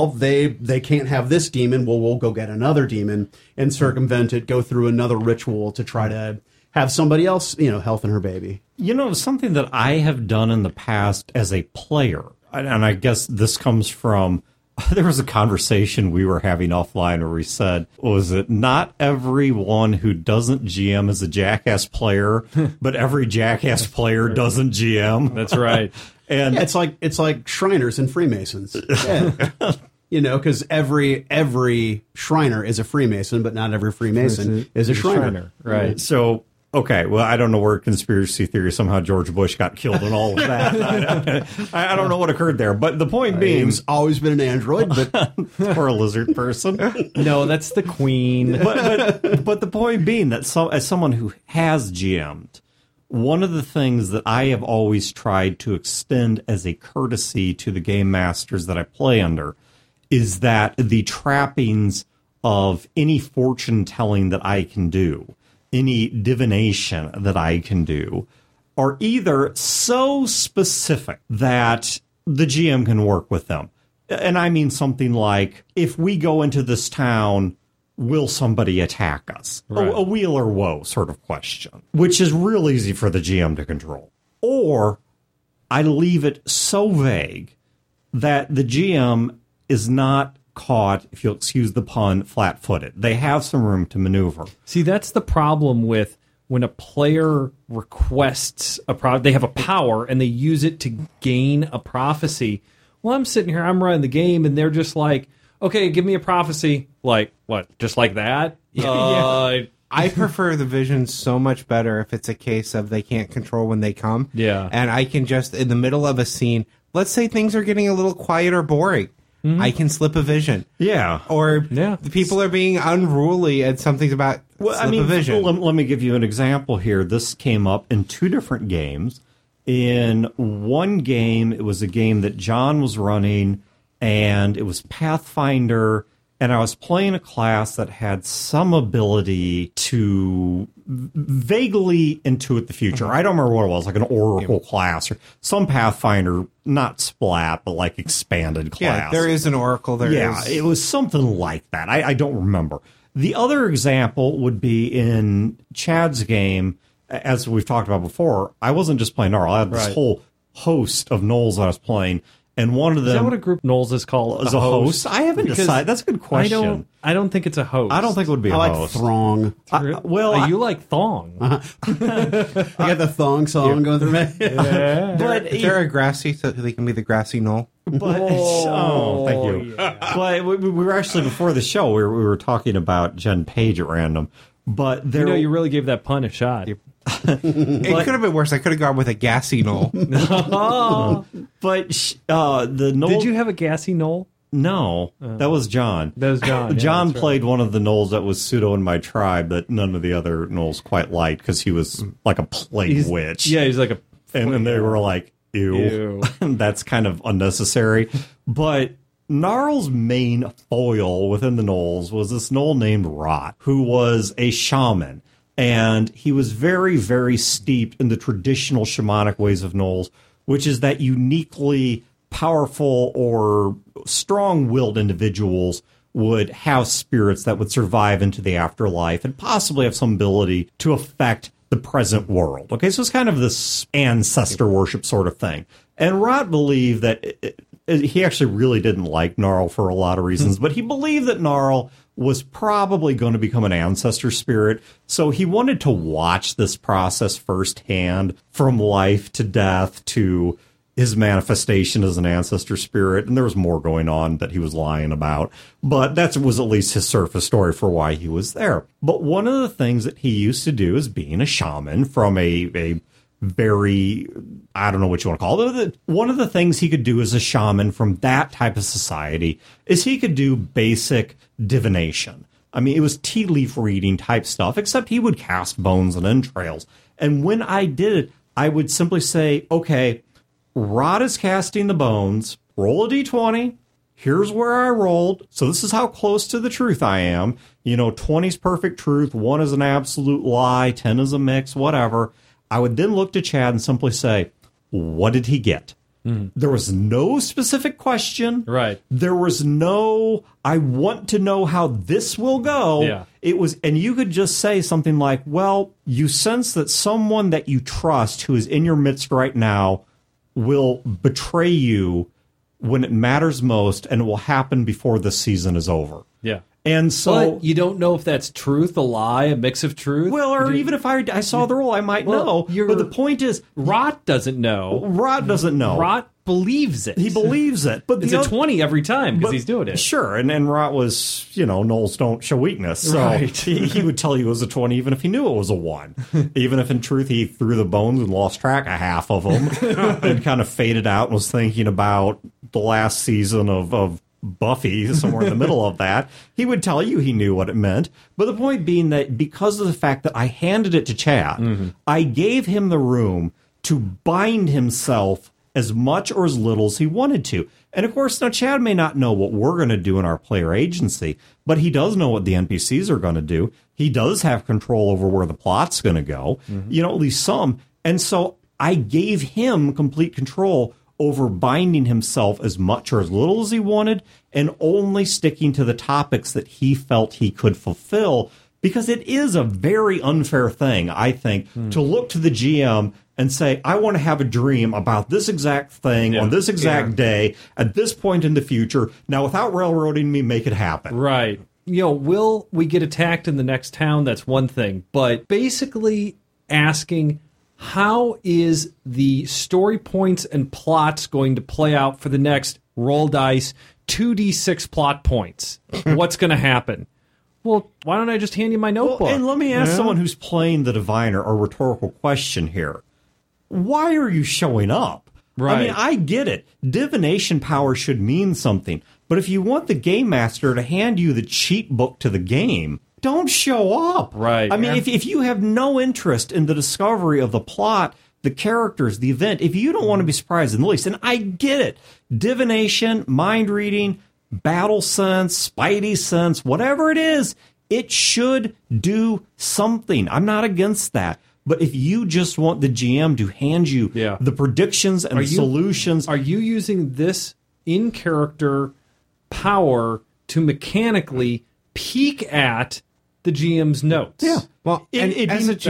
they can't have this demon. Well, we'll go get another demon and circumvent it, go through another ritual to try to have somebody else, health in her baby. Something that I have done in the past as a player, and I guess this comes from there was a conversation we were having offline where we said, was it not everyone who doesn't GM is a jackass player, but every jackass player doesn't GM? That's right. And Yeah, it's like Shriners and Freemasons. Yeah. Because every Shriner is a Freemason, but not every Freemason is a Shriner. Right. so, okay, well, I don't know where conspiracy theory, somehow George Bush got killed and all of that. I don't know what occurred there. But the point being, He's always been an android, but or a lizard person. No, that's the queen. But the point being that as someone who has GM'd, one of the things that I have always tried to extend as a courtesy to the game masters that I play under is that the trappings of any fortune telling that I can do, any divination that I can do, are either so specific that the GM can work with them. And I mean something like, if we go into this town, will somebody attack us? Right. A wheel or woe sort of question, which is real easy for the GM to control. Or I leave it so vague that the GM is not caught, if you'll excuse the pun, flat-footed. They have some room to maneuver. See, that's the problem with when a player requests they have a power and they use it to gain a prophecy. Well, I'm sitting here, I'm running the game, and they're just like, okay, give me a prophecy. Like, what, just like that? I prefer the vision so much better if it's a case of they can't control when they come. Yeah. And I can just, in the middle of a scene, let's say things are getting a little quiet or boring. I can slip a vision. Yeah. Or Yeah. the people are being unruly and something's about slip a vision. Let me give you an example here. This came up in two different games. In one game, it was a game that John was running, and it was Pathfinder, and I was playing a class that had some ability to vaguely intuit the future. I don't remember what it was, like an Oracle class or some Pathfinder, not Splat, but like expanded class. Yeah, there is an oracle. There is. It was something like that. I don't remember. The other example would be in Chad's game, as we've talked about before. I wasn't just playing Gnarl. I had this whole host of Gnolls I was playing, and one of them... Is that what a group Knowles is called? is a host? I haven't decided. That's a good question. I don't think it's a host. I don't think it would be a I like host. Throng. You like Thong. You got the Thong song going through me. but Is there a grassy, so they can be the grassy knoll? But thank you. Yeah. But we were actually before the show. We were talking about Jen Page at random. But there, You really gave that pun a shot. It could have been worse. I could have gone with a gassy knoll. but the Knoll. Did you have a gassy knoll? No, that was John. That was John. Yeah, John that's right. played one of the Knolls that was pseudo in my tribe that none of the other Knolls quite liked because he was like a plague witch. Yeah, he's like a... and then they were like, ew. That's kind of unnecessary. But Gnarl's main foil within the Knolls was this Gnoll named Rot, who was a shaman. And he was very, very steeped in the traditional shamanic ways of Knolls, which is that uniquely powerful or strong-willed individuals would have spirits that would survive into the afterlife and possibly have some ability to affect the present world. Okay, so it's kind of this ancestor worship sort of thing. And Rot believed that he actually really didn't like Gnarl for a lot of reasons, but he believed that Gnarl was probably going to become an ancestor spirit. So he wanted to watch this process firsthand, from life to death to his manifestation as an ancestor spirit. And there was more going on that he was lying about, but that was at least his surface story for why he was there. But one of the things that he used to do as being a shaman from a very, I don't know what you want to call it. One of the things he could do as a shaman from that type of society is he could do basic divination. I mean, it was tea leaf reading type stuff, except he would cast bones and entrails. And when I did it, I would simply say, okay, Rod is casting the bones, roll a d20. Here's where I rolled. So this is how close to the truth I am. 20 is perfect truth. 1 is an absolute lie. 10 is a mix, whatever. I would then look to Chad and simply say, what did he get? There was no specific question. Right. There was no, I want to know how this will go. Yeah. It was, and you could just say something like, well, you sense that someone that you trust who is in your midst right now will betray you when it matters most, and it will happen before the season is over. Yeah. And so But you don't know if that's truth, a lie, a mix of truth. well, or even if I saw the rule, I might know. But the point is, Rot doesn't know. Rod doesn't know. Rot believes it. He believes it. But It's a 20 every time because he's doing it. Sure, and Rot was, Knowles don't show weakness. So Right. he would tell you it was a 20 even if he knew it was a 1. Even if in truth he threw the bones and lost track of half of them and kind of faded out and was thinking about the last season of Buffy, somewhere in the middle of that. He would tell you he knew what it meant. But the point being that because of the fact that I handed it to Chad, I gave him the room to bind himself as much or as little as he wanted to. And of course, now Chad may not know what we're going to do in our player agency, but he does know what the NPCs are going to do. He does have control over where the plot's going to go, at least some. And so I gave him complete control over binding himself as much or as little as he wanted and only sticking to the topics that he felt he could fulfill, because it is a very unfair thing, I think, to look to the GM and say, I want to have a dream about this exact thing on this exact day at this point in the future. Now, without railroading me, make it happen. Right. Will we get attacked in the next town? That's one thing. But basically asking, how is the story points and plots going to play out for the next roll dice 2d6 plot points? What's going to happen? Well, why don't I just hand you my notebook? Well, and let me ask someone who's playing the diviner a rhetorical question here. Why are you showing up? Right. I mean, I get it. Divination power should mean something. But if you want the game master to hand you the cheat book to the game, don't show up. Right. I mean, if you have no interest in the discovery of the plot, the characters, the event, if you don't want to be surprised in the least, and I get it, divination, mind reading, battle sense, spidey sense, whatever it is, it should do something. I'm not against that. But if you just want the GM to hand you the predictions and solutions... Are you using this in-character power to mechanically peek at the GM's notes? Yeah. Well, and as a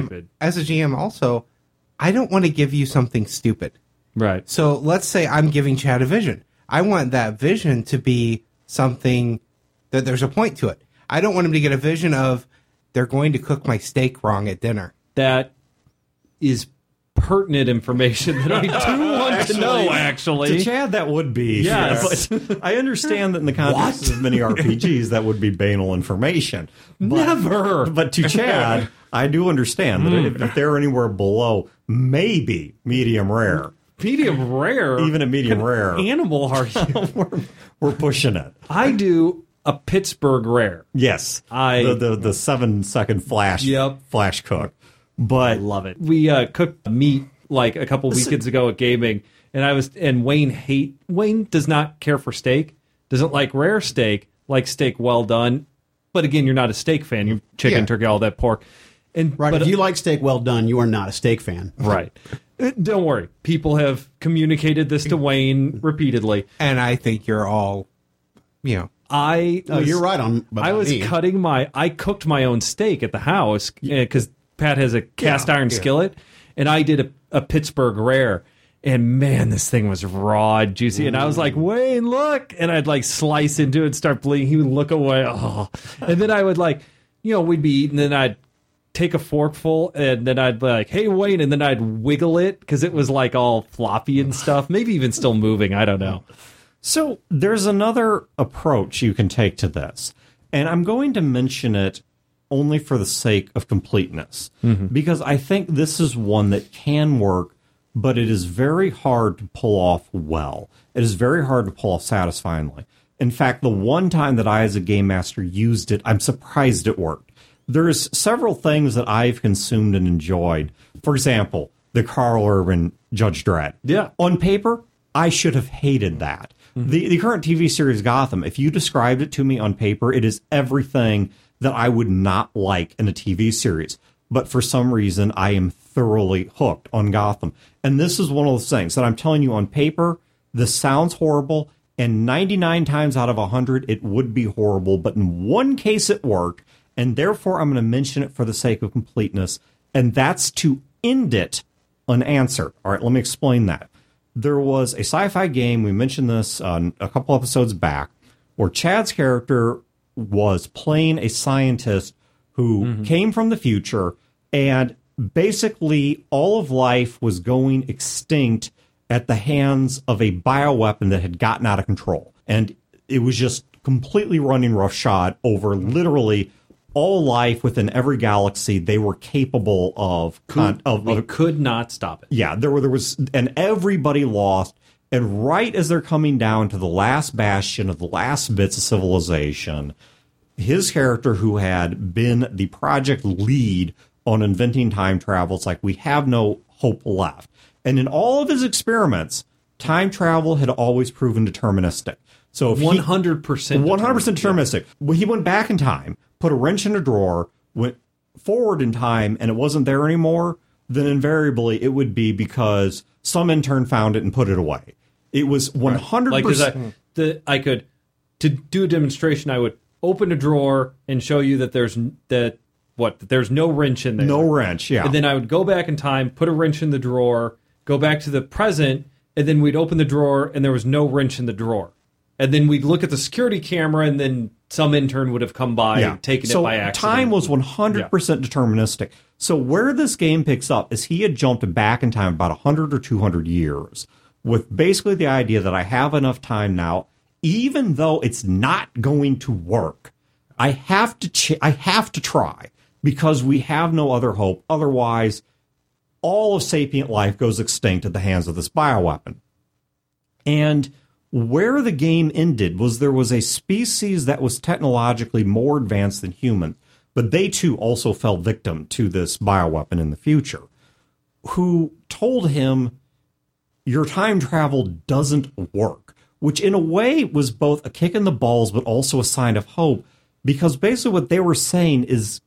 GM also, I don't want to give you something stupid. Right. So let's say I'm giving Chad a vision. I want that vision to be something that there's a point to it. I don't want him to get a vision of they're going to cook my steak wrong at dinner. That is pertinent information that I do want to know, actually. To Chad, that would be. Yes. But I understand that in the context of many RPGs, that would be banal information. Never. But to Chad, I do understand that if they're anywhere below maybe medium rare. Medium rare? Even at medium rare. Animal are you? we're pushing it. I do a Pittsburgh rare. Yes. The 7-second flash cook. But I love it. We cooked meat like a couple weekends ago at gaming, and Wayne does not care for steak, doesn't like rare steak, likes steak well done. But again, you're not a steak fan. You're chicken, turkey, all that pork. But if you like steak well done, you are not a steak fan. Right. Don't worry. People have communicated this to Wayne repeatedly. And I think you're all, you're right on. I cooked my own steak at the house because Pat has a cast iron skillet, and I did a Pittsburgh rare. And man, this thing was raw and juicy. And I was like, Wayne, look. And I'd like slice into it and start bleeding. He would look away. Oh. And then I would we'd be eating, and then I'd take a forkful, and then I'd be like, hey, Wayne. And then I'd wiggle it because it was like all floppy and stuff. Maybe even still moving. I don't know. So there's another approach you can take to this. And I'm going to mention it only for the sake of completeness, because I think this is one that can work, but it is very hard to pull off well. It is very hard to pull off satisfyingly. In fact, the one time that I, as a game master, used it, I'm surprised it worked. There's several things that I've consumed and enjoyed. For example, the Carl Urban Judge Dredd. Yeah. On paper, I should have hated that. The current TV series Gotham, if you described it to me on paper, it is everything that I would not like in a TV series. But for some reason, I am thoroughly hooked on Gotham. And this is one of those things that I'm telling you on paper, this sounds horrible, and 99 times out of 100, it would be horrible. But in one case, it worked, and therefore I'm going to mention it for the sake of completeness, and that's to end it unanswered. All right, let me explain that. there was a sci-fi game, we mentioned this a couple episodes back, where Chad's character was playing a scientist who came from the future, and basically all of life was going extinct at the hands of a bioweapon that had gotten out of control. And it was just completely running roughshod over literally all life within every galaxy. They were capable of We could not stop it. yeah, there was, and everybody lost. And right as they're coming down to the last bastion of the last bits of civilization, his character, who had been the project lead on inventing time travel, it's like, we have no hope left. And in all of his experiments, time travel had always proven deterministic. So if 100%. 100% deterministic. When he went back in time, put a wrench in a drawer, went forward in time, and it wasn't there anymore, then invariably it would be because some intern found it and put it away. It was 100%. Like, 'cause I could, to do a demonstration, I would open a drawer and show you that there's no wrench in there. No wrench, yeah. And then I would go back in time, put a wrench in the drawer, go back to the present, and then we'd open the drawer and there was no wrench in the drawer. And then we'd look at the security camera, and then some intern would have come by and taken it by accident. So time was 100% deterministic. So where this game picks up is he had jumped back in time about 100 or 200 years with basically the idea that I have enough time now, even though it's not going to work. I have to try, because we have no other hope. Otherwise, all of sapient life goes extinct at the hands of this bioweapon. And where the game ended was there was a species that was technologically more advanced than human, but they too also fell victim to this bioweapon in the future, who told him, your time travel doesn't work, which in a way was both a kick in the balls, but also a sign of hope, because basically what they were saying is,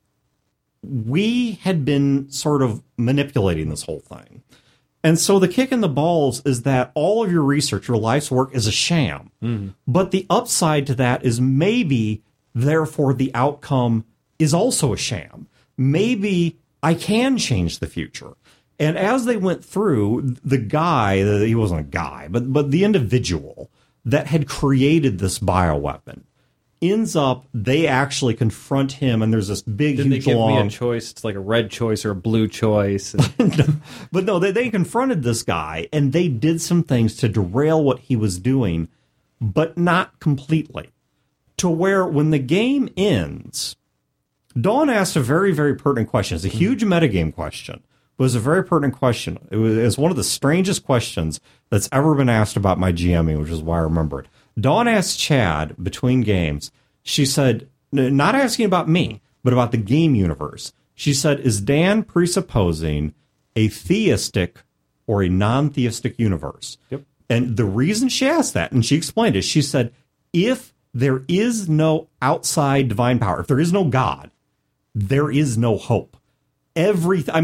we had been sort of manipulating this whole thing. And so the kick in the balls is that all of your research, your life's work, is a sham. But the upside to that is maybe, therefore, the outcome is also a sham. Maybe I can change the future. And as they went through, the guy, he wasn't a guy, but the individual that had created this bioweapon, ends up, they actually confront him, and there's this big, Didn't huge, they give long... me a choice? It's like a red choice or a blue choice. But no, they confronted this guy, and they did some things to derail what he was doing, but not completely. To where, when the game ends, Dawn asked a very, very pertinent question. It's a huge metagame question. It was a very pertinent question. It was one of the strangest questions that's ever been asked about my GMing, which is why I remember it. Dawn asked Chad, between games, she said, not asking about me, but about the game universe. She said, is Dan presupposing a theistic or a non-theistic universe? Yep. And the reason she asked that, and she explained it, she said, if there is no outside divine power, if there is no God, there is no hope. This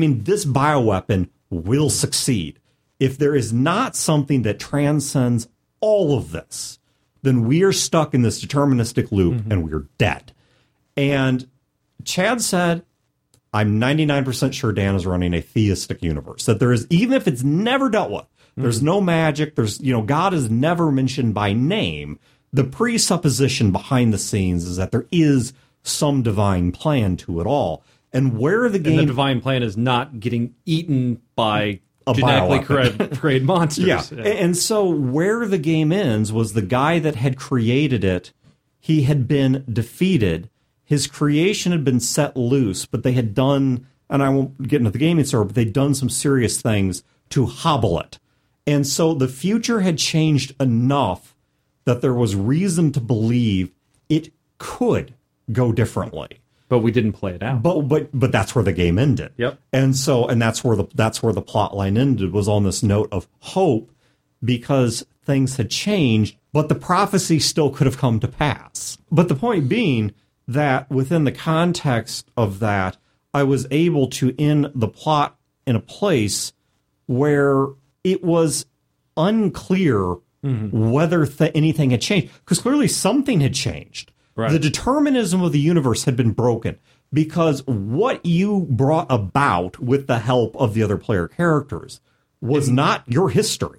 bioweapon will succeed. If there is not something that transcends all of this, then we are stuck in this deterministic loop and we're dead. And Chad said, I'm 99% sure Dan is running a theistic universe. That there is, even if it's never dealt with, there's no magic, God is never mentioned by name. The presupposition behind the scenes is that there is some divine plan to it all. And where the game... And the divine plan is not getting eaten by genetically created monsters. Yeah. And so where the game ends was the guy that had created it, he had been defeated. His creation had been set loose, but they had done, and I won't get into the gaming story, but they'd done some serious things to hobble it. And so the future had changed enough that there was reason to believe it could go differently. But we didn't play it out. But that's where the game ended. Yep. And that's where the plot line ended, was on this note of hope, because things had changed, but the prophecy still could have come to pass. But the point being that within the context of that, I was able to end the plot in a place where it was unclear whether anything had changed, because clearly something had changed. Right. The determinism of the universe had been broken, because what you brought about with the help of the other player characters was not your history.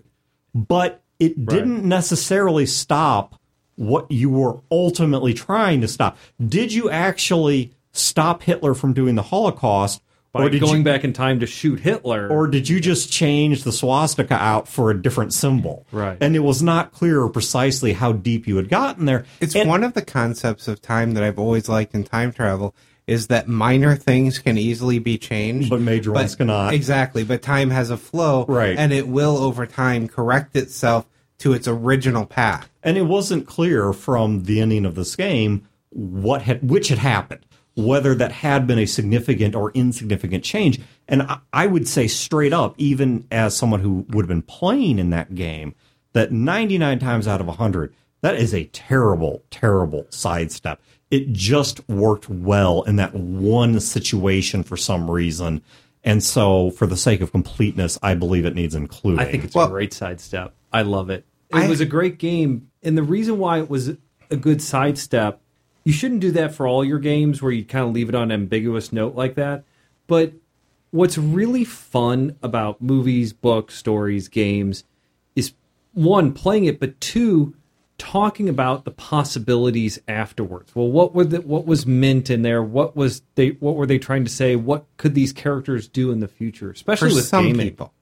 but it didn't necessarily stop what you were ultimately trying to stop. Did you actually stop Hitler from doing the Holocaust? By going back in time to shoot Hitler. Or did you just change the swastika out for a different symbol? Right. And it was not clear precisely how deep you had gotten there. It's one of the concepts of time that I've always liked in time travel is that minor things can easily be changed. But major ones cannot. Exactly. But time has a flow. Right. And it will, over time, correct itself to its original path. And it wasn't clear from the ending of this game which had happened, whether that had been a significant or insignificant change. And I would say straight up, even as someone who would have been playing in that game, that 99 times out of 100, that is a terrible, terrible sidestep. It just worked well in that one situation for some reason. And so, for the sake of completeness, I believe it needs including. I think it's a great sidestep. I love it. It was a great game. And the reason why it was a good sidestep, you shouldn't do that for all your games where you kind of leave it on an ambiguous note like that. But what's really fun about movies, books, stories, games is, one, playing it, but two, talking about the possibilities afterwards. Well, what was meant in there? What were they trying to say? What could these characters do in the future? Especially For with some gaming. people.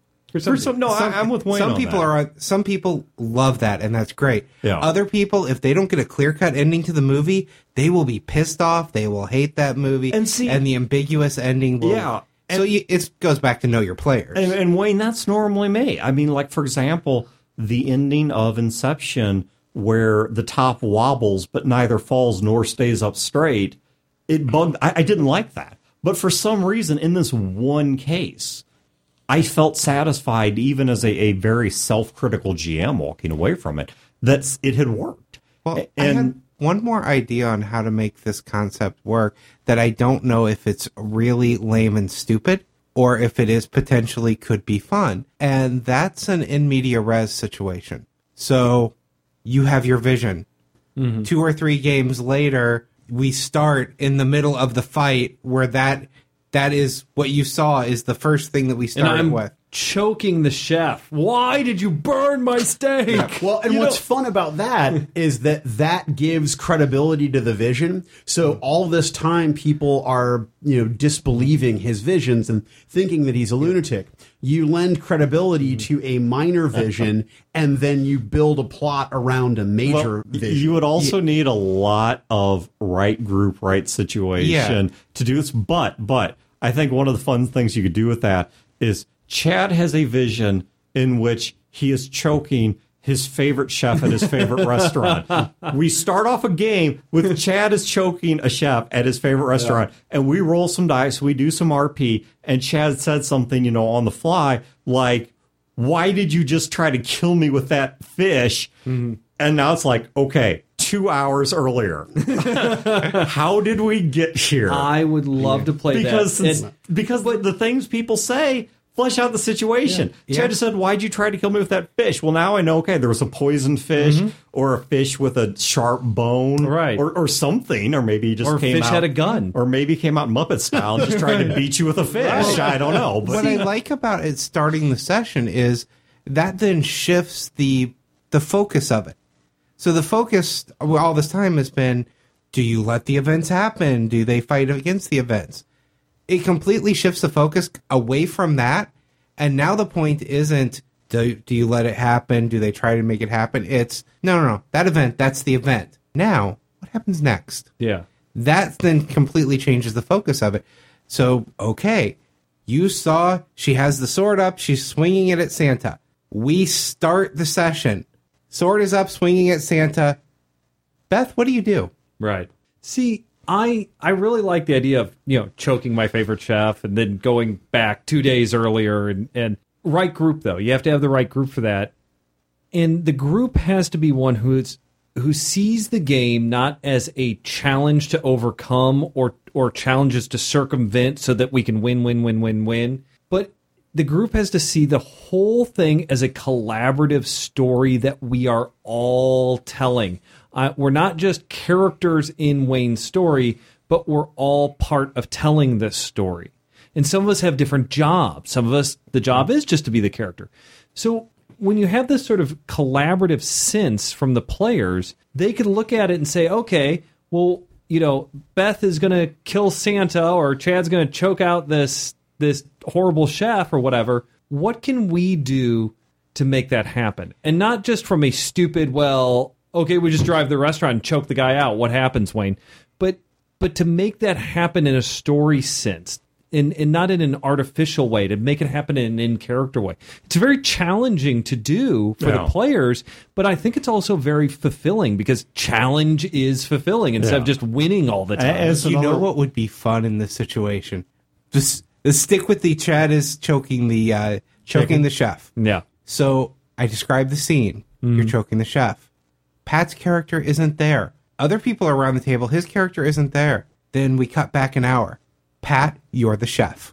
I'm with Wayne. Some people love that, and that's great. Yeah. Other people, if they don't get a clear-cut ending to the movie, they will be pissed off. They will hate that movie, and the ambiguous ending will. Yeah. So it goes back to know your players. And Wayne, that's normally me. I mean, like, for example, the ending of Inception, where the top wobbles but neither falls nor stays up straight, it bugged. I didn't like that. But for some reason, in this one case, I felt satisfied, even as a very self-critical GM walking away from it, that it had worked. Well, I had one more idea on how to make this concept work that I don't know if it's really lame and stupid or if it is potentially could be fun. And that's an in media res situation. So you have your vision. Mm-hmm. 2 or 3 games later, we start in the middle of the fight where that is what you saw is the first thing that we started with. Choking the chef. Why did you burn my steak? Yeah. Well, and what's fun about that is that gives credibility to the vision. So all this time people are, disbelieving his visions and thinking that he's a lunatic. You lend credibility to a minor vision and then you build a plot around a major vision. You would also need a lot of right group, right situation to do this. But I think one of the fun things you could do with that is Chad has a vision in which he is choking his favorite chef at his favorite restaurant. We start off a game with Chad is choking a chef at his favorite restaurant, and we roll some dice, we do some RP, and Chad said something, on the fly, like, why did you just try to kill me with that fish? Mm-hmm. And now it's like, okay, 2 hours earlier. How did we get here? I would love to play that. Because the things people say flesh out the situation. Chad just said, why'd you try to kill me with that fish? Well, now I know, okay, there was a poisoned fish or a fish with a sharp bone or something, or maybe he just came out. Or a fish had a gun. Or maybe he came out Muppet style and just tried to beat you with a fish. Right. I don't know. But what I like about it starting the session is that then shifts the focus of it. So the focus all this time has been, do you let the events happen? Do they fight against the events? It completely shifts the focus away from that. And now the point isn't, do you let it happen? Do they try to make it happen? It's, no. That event, that's the event. Now, what happens next? Yeah. That then completely changes the focus of it. So, okay, you saw she has the sword up. She's swinging it at Santa. We start the session. Sword is up, swinging at Santa. Beth, what do you do? Right. See, I really like the idea of, choking my favorite chef and then going back 2 days earlier and right group, though. You have to have the right group for that. And the group has to be one who sees the game not as a challenge to overcome or challenges to circumvent so that we can win, but the group has to see the whole thing as a collaborative story that we are all telling. We're not just characters in Wayne's story, but we're all part of telling this story. And some of us have different jobs. Some of us, the job is just to be the character. So when you have this sort of collaborative sense from the players, they could look at it and say, okay, well, Beth is going to kill Santa, or Chad's going to choke out this horrible chef or whatever. What can we do to make that happen? And not just from a stupid, well, okay, we just drive the restaurant and choke the guy out. What happens, Wayne? But to make that happen in a story sense, and not in an artificial way, to make it happen in an in-character way. It's very challenging to do for the players, but I think it's also very fulfilling, because challenge is fulfilling instead of just winning all the time. You know what would be fun in this situation? Just stick with the Chad is choking the chef. Yeah. So I described the scene. You're choking the chef. Pat's character isn't there. Other people are around the table. His character isn't there. Then we cut back an hour. Pat, you're the chef.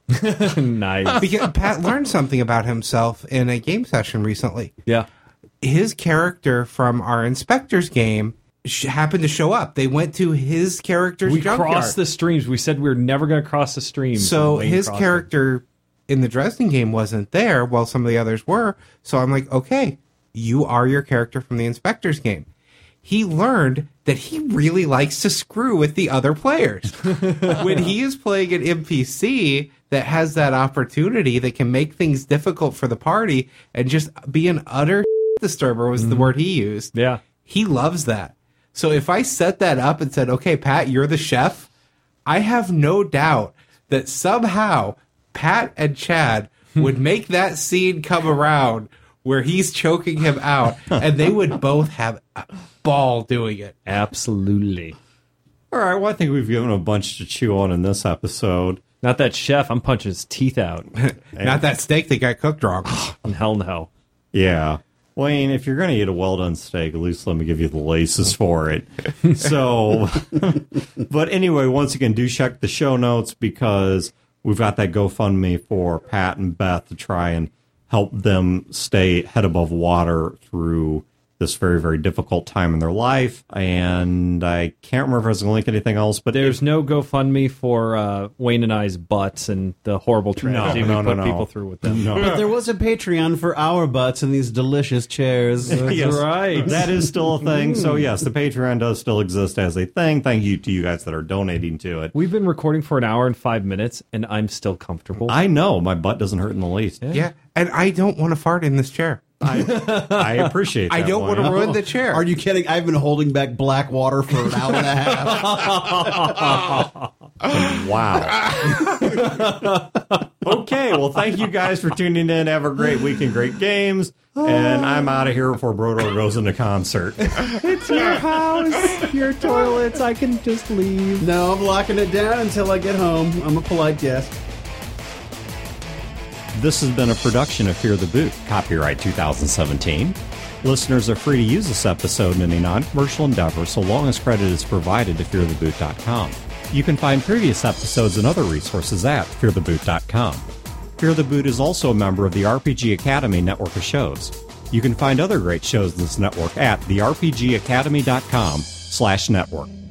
Nice. Because Pat learned something about himself in a game session recently. Yeah. His character from our Inspectors game happened to show up. They went to his character's junkyard. We crossed the streams. We said we were never going to cross the streams. So his character in the Dresden game wasn't there while some of the others were. So I'm like, okay, you are your character from the Inspectors game. He learned that he really likes to screw with the other players. When he is playing an NPC that has that opportunity, that can make things difficult for the party and just be an utter disturber was the word he used. Yeah. He loves that. So if I set that up and said, okay, Pat, you're the chef, I have no doubt that somehow Pat and Chad would make that scene come around where he's choking him out, and they would both have a ball doing it. Absolutely. All right, well, I think we've given a bunch to chew on in this episode. Not that chef. I'm punching his teeth out. Not that steak that got cooked wrong. Hell no. Yeah. Wayne, if you're going to eat a well-done steak, at least let me give you the laces for it. So, but anyway, once again, do check the show notes, because we've got that GoFundMe for Pat and Beth to try and help them stay head above water through this very, very difficult time in their life. And I can't remember if I was going to link anything else, but there's no GoFundMe for Wayne and I's butts and the horrible tragedy we put people through with them. No. But there was a Patreon for our butts and these delicious chairs. Yes, right. That is still a thing. So yes, the Patreon does still exist as a thing. Thank you to you guys that are donating to it. We've been recording for an hour and 5 minutes, and I'm still comfortable. I know. My butt doesn't hurt in the least. Yeah, and I don't want to fart in this chair. I appreciate that. I don't want to ruin the chair. Are you kidding? I've been holding back black water for an hour and a half. Wow. Okay, well, thank you guys for tuning in. Have a great week and great games. And I'm out of here before Brodor goes into concert. It's your house, your toilets. I can just leave. No, I'm locking it down until I get home. I'm a polite guest. This has been a production of Fear the Boot, copyright 2017. Listeners are free to use this episode in any non-commercial endeavor so long as credit is provided to feartheboot.com. You can find previous episodes and other resources at feartheboot.com. Fear the Boot is also a member of the RPG Academy network of shows. You can find other great shows in this network at therpgacademy.com/network.